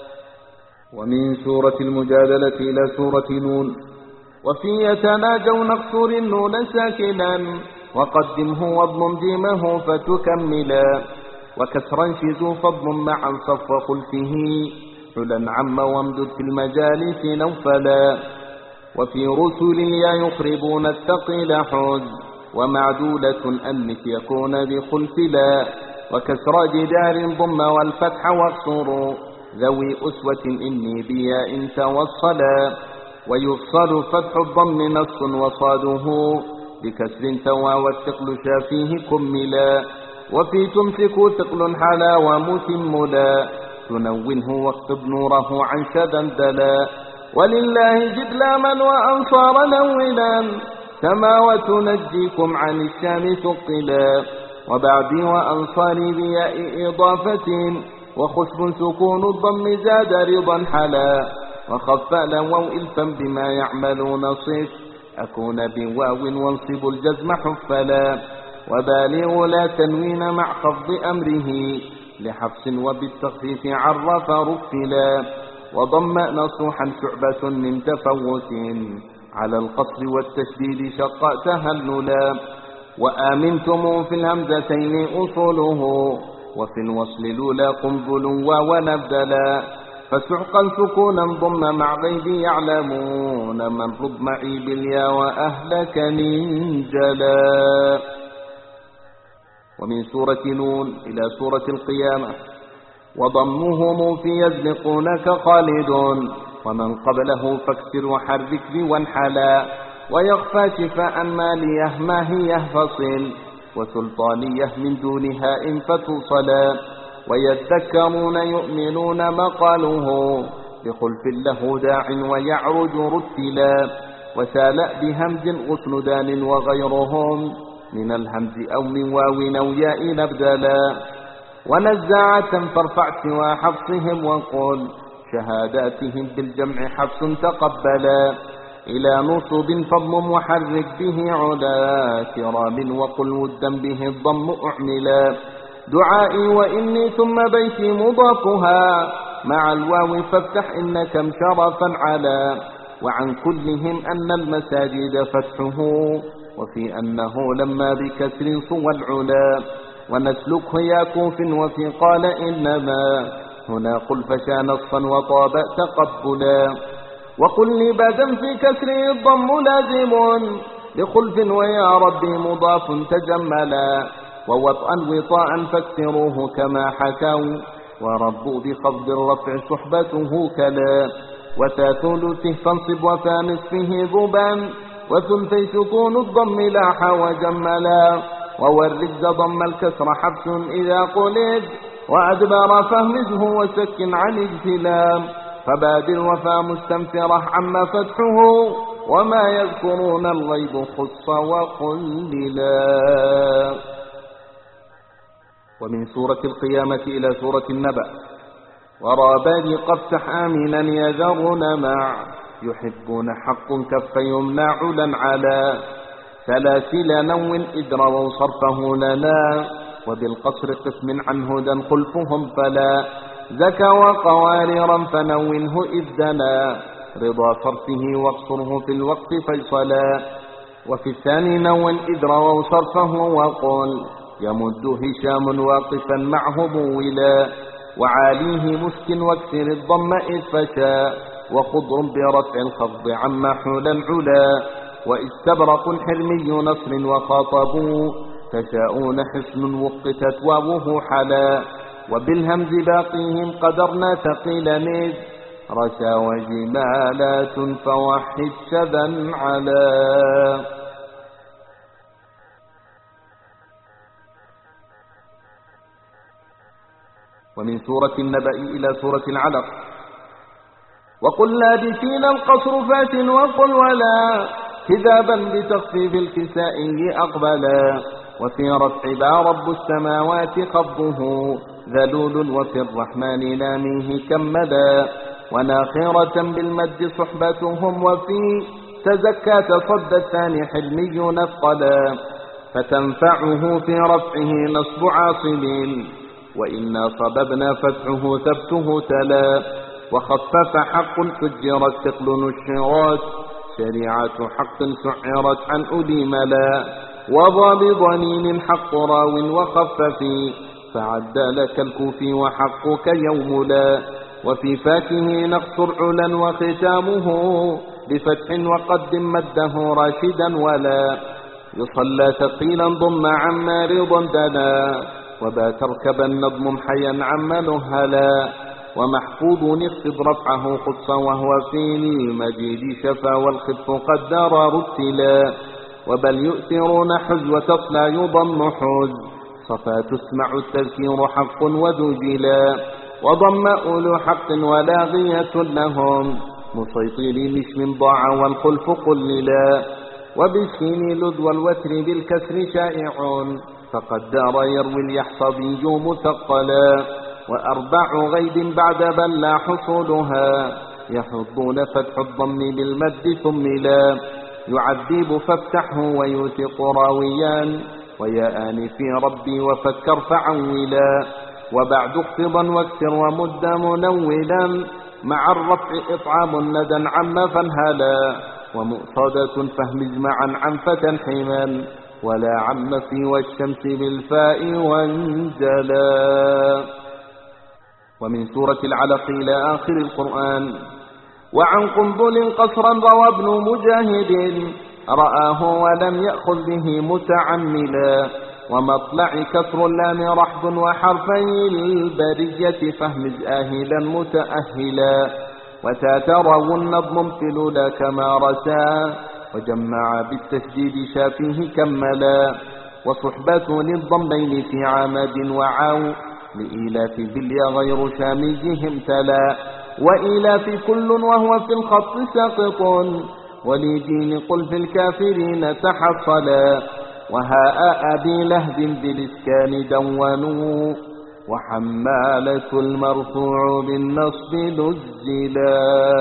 ومن سورة المجادلة إلى سورة نون. وفي يتناجون اقصر النون ساكنا وقدمه واضم جيمه فتكملا وكسرا شذو فضم معا صف خلفه حلا عم وامدد في المجالس نوفلا وفي رسل يا يخربون الثقيل حز ومعدولة أنك يكون بخلف لا وكسر جدار ضم والفتح واقصر ذوي أسوة إني بياء توصلا ويفصل فتح الضم نص وصاده بكسر توا والثقل شافيه كملا وفي تمسك ثقل حلا ومتم لا تنونه واخطب نوره عن شدندلا ولله جدلاما وأنصار نولا كما وتنجيكم عن الشام ثقلا وبعدي وأنصاري بياء إضافة وخشب سكون الضم زاد رضا حلا وخفل وإلفا بما يعملون صف أكون بواو وانصب الجزم حفلا وبالغ لا تنوين مع خفض أمره لحفص وبالتخفيف عرف رفلا وضم نصوحا شعبة من تفوت على القصر والتشديد شق تهللا وآمنتم في الهمزتين أصوله وفي الوصل لولا قنبل ونبدلا فسحقا سكونا ضم مع غيب يعلمون من رب معي باليا وأهلكني جلا. ومن سورة نون إلى سورة القيامة. وضمهم في يزلقونك خالد ومن قبله فاكسر وحرك وانحلا ويخفى شفاء ماليه ما هي فصل وسلطانيه من دونها إن فتوصلا ويذكرون يؤمنون مقاله بخلف له داع ويعرج رتلا وسال بهمز غصن دان وغيرهم من الهمز أو من واو أو ياء نبدلا ونزاعة فارفع سوى حفصهم وقل شهاداتهم بالجمع حفص تقبلا إلى نصب فضم وحرك به علا كرام وقل ودا به الضم أعملا دعائي وإني ثم بيتي مضافها مع الواو فافتح إنك مشرفا على وعن كلهم أن المساجد فتحه وفي أنه لما بكسر صوى العلا ونسلكه يا كوف وفي قال إنما هنا قل فشا نصا وطاب تقبلا وقل لبادا في كسر الضم لازم بخلف ويا ربي مضاف تجملا ووطئا وطاء فاكسروه كما حكوا وربوا بخفض الرفع صحبته كلا وتا ثلثه فانصب وتا نصفه ذبا وثلثي سكون الضم لاح وجملا وورز ضم الكسر حبس إذا قلد وأدبر فهمزه وسكن عن اجتلام فبادر وفا مستنفرة عما فتحه وما يذكرون الغيب خص وقللا. ومن سورة القيامة إلى سورة النبأ. وراباد قفتح آمنا يذرون مع يحبون حق كف يمنع علا على سلاسل نو إدروا صرفه لنا وبالقصر قسم عن هدى خلفهم فلا زكى وقواررا فنونه إذ دنا رضا صرفه واقصره في الوقت فيصلا وفي الثاني نو إدروا صرفه وقل يمد هشام واقفا معه مولا وعاليه مسك واكسر الضم إذ فشا وخضر برفع الخفض عما حول العلا واستبرق الحرمي نصر وخاطبوا تشاءون حسن وقتت واوه حلا وبالهمز باقيهم قدرنا ثقيلا إذ رشا وجمالات فوحد شذا على. ومن سورة النبأ إلى سورة العلق. وقل لابسين القصر فات وقل ولا كذابا بتخفيف الكسائي أقبلا. وفي رفع با رب السماوات خفضه ذلول وفي الرحمن لاميه كمدا. وناخرة بالمد صحبتهم وفي تزكى تصدى الثاني حلمي نثقلا. فتنفعه في رفعه نصب عاصم وإنا صببنا فتحه ثبته تلا. وخفف حق حجرت ثقل نشرات شريعة حق سعرت عن أولي ملا. وضى بضنين حق راو وخفف فعد لك الكوفي وحقك يوم لا. وفي فاكه نقصر علا وختامه بفتح وقدم مده راشدا ولا. يصلى ثقيلا ضم عما رضا دنا وبات تركبا نظم حيا عما نهلا. ومحفوظ اخفض رفعه قدسا وهو في المجيد شفا والخف قدر رتلا. وبل يؤثرون حز وتصلى يضم حز صفا تسمع التذكير حق وذجلا. وضم أولو حق ولاغية لهم مسيطر مش ضاع والخلف قللا. وبالسين لذ والوتر بالكسر شائع فقدر يروي اليحصبي مثقلا. وأربع غيب بعد بل لا حصولها يحضون فتح الضم بالمد ثم لا. يعذب فافتحه ويوثق راويان وياءان في ربي وفكر فعولا. وبعد اخفضا واكسر ومد منولا مع الرفع إطعام ندى عم فانهلا. ومؤصدة فهمز معا عن فتى حما ولا عم في والشمس بالفاء وانجلا. ومن سورة العلق إلى آخر القرآن. وعن قنبل قصرا روى ابن مجاهد رآه ولم يأخذ به متعملا. ومطلع كسر اللام رحب وحرفي البرية فهمز آهلا متأهلا. وتاتروا النظم امثلولا كما رسا وجمع بالتشديد شافيه كملا. وصحبة للضمين في عمد وعو لإيلاف باليا غير شاميهم تلا. وإيلاف كل وهو في الخط ساقط ولدين قل في الكافرين تحصلا. وهاء أبي لهب بالإسكان دونوا وحمالة المرفوع بالنصب نزلا.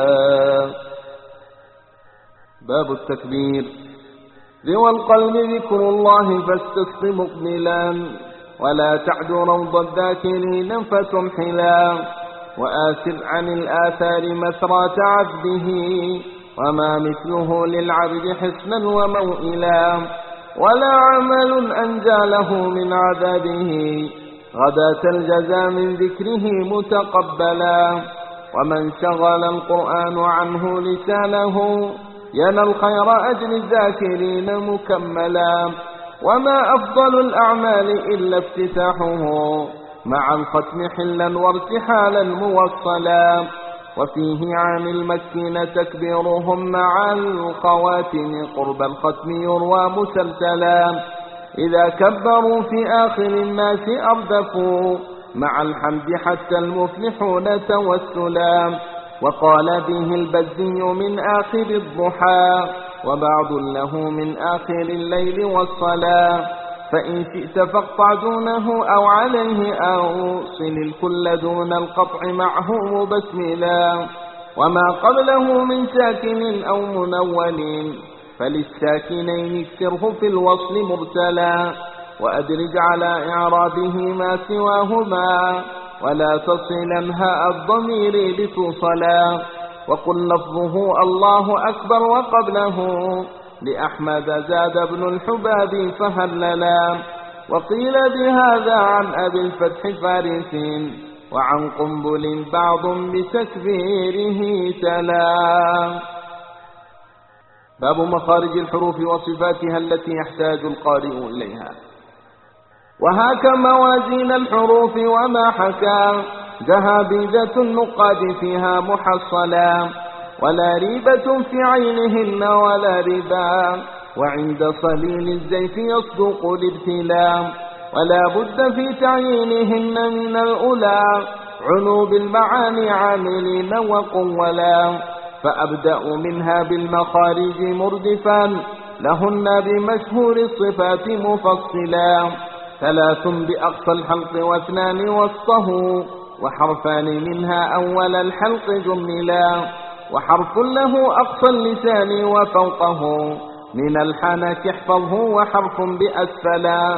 باب التكبير. ذوى القلب ذكر الله فاستسق مقبلا ولا تعد روض الذاكرين فتمحلا. وآسر عن الآثار مسرات عبده وما مثله للعبد حسنا وموئلا. ولا عمل أنجى له من عذابه غداة الجزاء من ذكره متقبلا. ومن شغل القرآن عنه لسانه ينال الخير أجر الذاكرين مكملا. وما أفضل الأعمال إلا افتتاحه مع الختم حلا وارتحالا موصلا. وفيه عن المكين تكبيرهم مع الخواتم قرب الختم يروى مسلسلا. إذا كبروا في آخر الناس أردفوا مع الحمد حتى المفلحون توسلا. وقال به البزي من آخر الضحى وبعض له من آخر الليل والصلاة. فإن شئت فاقطع دونه أو عليه أو صل الكل دون القطع معه مبسملا. وما قبله من ساكن أو منون فللساكنين اكسره في الوصل مرتلا. وأدرج على إعرابه ما سواهما ولا تصلا هاء الضمير لتوصلا. وقل لفظه الله أكبر وقبله لأحمد زاد ابن الحباب فهللا. وقيل بهذا عن أبي الفتح فارس وعن قنبل بعض بتكبيره تلا. باب مخارج الحروف وصفاتها التي يحتاج القارئ إليها. وهاك موازين الحروف وما حكى جهابذة النقاد فيها محصلا ولا ريبة في عينهن ولا ربا وعند صليل الزيف يصدق الابتلاء ولا بد في تعيينهن من الأولى عنوب المعاني عاملين وقولا فأبدأ منها بالمخارج مردفا لهن بمشهور الصفات مفصلا ثلاث بأقصى الحلق واثنان وسطه وحرفان منها أول الحلق جملا وحرف له أقصى اللسان وفوقه من الحنك احفظه وحرف بأسفلا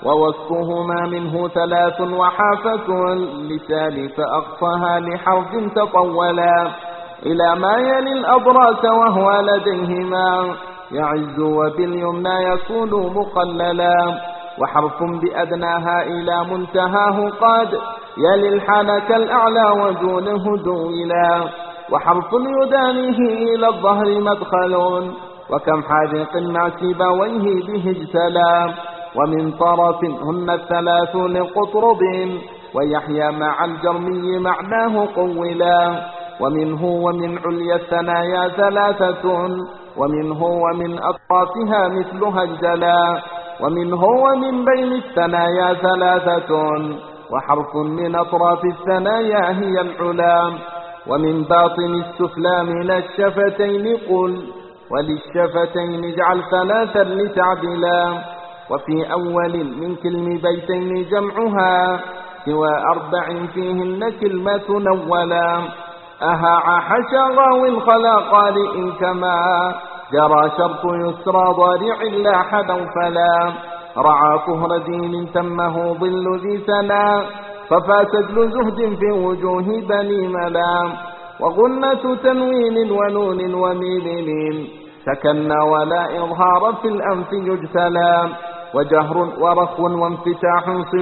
ووسطهما منه ثلاث وحافة اللسان فأقصاها لحرف تطولا إلى ما يلي الأضراس وهو لديهما يعز وباليمنى يصول مقللا وحرف بأدناها إلى منتهاه قد يلي الحنك الأعلى ودونه دولا وحرف يدانيه إلى الظهر مدخل وكم حاذق مع سيبويه به اجتلى ومن طرف هن الثلاث لقطرب ويحيى مع الجرمي معناه قولا ومنه ومن عليا الثنايا ثلاثة ومنه ومن أطرافها مثلها الجلا ومنه ومن بين الثنايا ثلاثة وحرف من أطراف الثنايا هي العلا ومن باطن السفلى من الشفتين قل وللشفتين اجعل ثلاثا لتعدلا وفي أول من كلم بيتين جمعها سوى أربع فيهن كلمة نولا أها حشى غاو خلا قارئ كما جرى شرط يسرى ضارع لا حدا فلا رعى طهر دين تمه ظل ذي سنا ففاسد زهد في وجوه بني ملا وغنة تنوين ونون وميم سكن ولا إظهار في الأنف يجتلى وجهر ورخو وانفتاح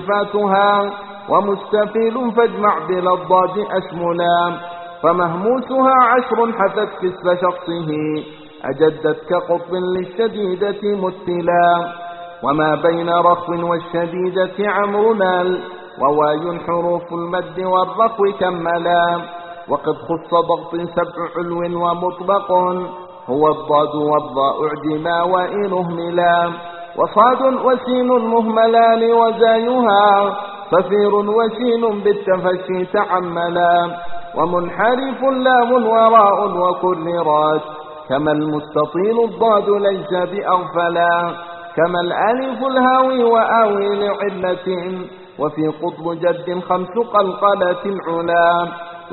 صفاتها ومستفيل فاجمع بلا الضاد أشملا فمهموسها عشر حفت كسب شخصه أجدت كقطب للشديدة مثلا وما بين رخو والشديدة عمرنا وواي حروف المد والرخو كملا وقد خص ضغط سبع علو ومطبق هو الضاد والضاء اعجما وإن اهملا وصاد وسين مهملان وزايها صفير وسين بالتفشي تعملا ومنحرف لام وراء وكررات كما المستطيل الضاد ليس بأغفلا كما الألف الهاوي وآوي لعلة وفي قطب جد خمس قلقلة علا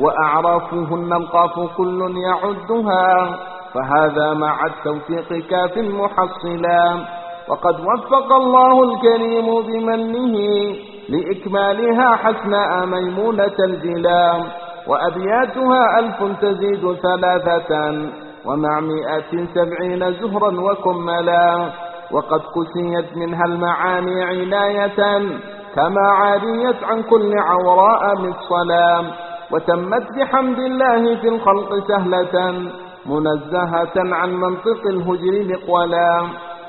وأعرافهن القاف كل يعدها فهذا مع التوفيق كاف محصلا وقد وفق الله الكريم بمنه لإكمالها حسناء ميمونة الجلا وأبياتها ألف تزيد ثلاثة ومع مئة سبعين زهرا وكملا وقد كسيت منها المعاني عناية كما عاريت عن كل عوراء مفصلا وتمت بحمد الله في الخلق سهلة منزهة عن منطق الهجر مقولا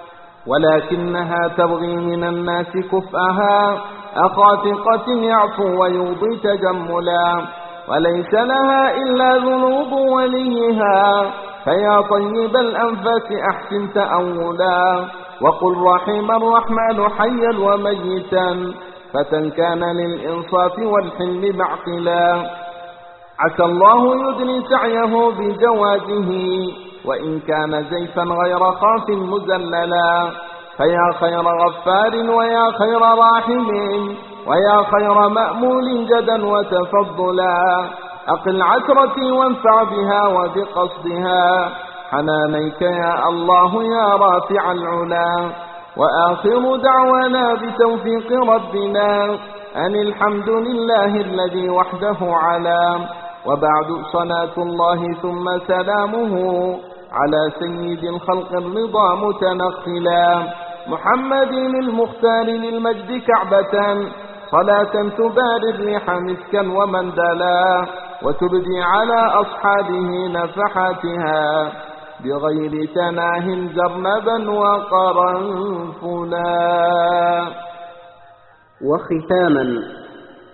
ولكنها تبغي من الناس كفءها أخافقة يعفو ويوضي تجملا وليس لها إلا ذنوب وليها فيا طيب الأنفاس أحسن تأولا وقل رحم الرحمن حيا وميتا فتى كان للإنصاف والحلم معقلا عسى الله يدني سعيه بجوازه وإن كان زيفا غير خاف مزللا فيا خير غفار ويا خير راحم ويا خير مأمول جدا وتفضلا أقل عثرتي وانفع بها وبقصدها حنانيك يا الله يا رافع العلا وآخر دعوانا بتوفيق ربنا أن الحمد لله الذي وحده علا وبعد صلاة الله ثم سلامه على سيد الخلق الرضا متنخلا محمد المختار للمجد كعبة صلاة تباري الريح مسكا ومندلا وتبدي على أصحابه نفحاتها بغير تناه زرنبا وقرنفلا. وختاما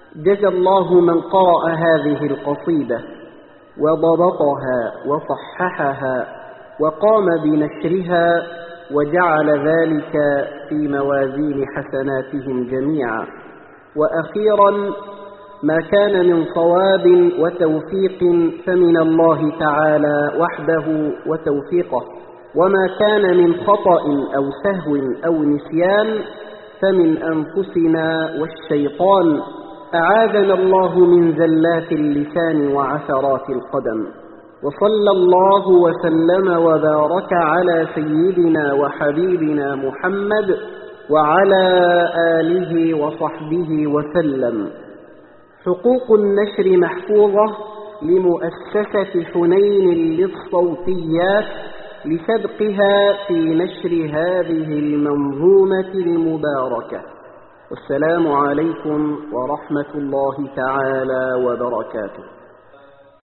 جزى الله من قرأ هذه القصيدة وضبطها وصححها وقام بنشرها وجعل ذلك في موازين حسناتهم جميعا. وأخيرا ما كان من صواب وتوفيق فمن الله تعالى وحده وتوفيقه، وما كان من خطأ أو سهو أو نسيان فمن أنفسنا والشيطان، أعاذنا الله من زلات اللسان وعثرات القدم. وصلى الله وسلم وبارك على سيدنا وحبيبنا محمد وعلى آله وصحبه وسلم. حقوق النشر محفوظة لمؤسسة حنين للصوتيات لسبقها في نشر هذه المنظومة المباركة. والسلام عليكم ورحمة الله تعالى وبركاته.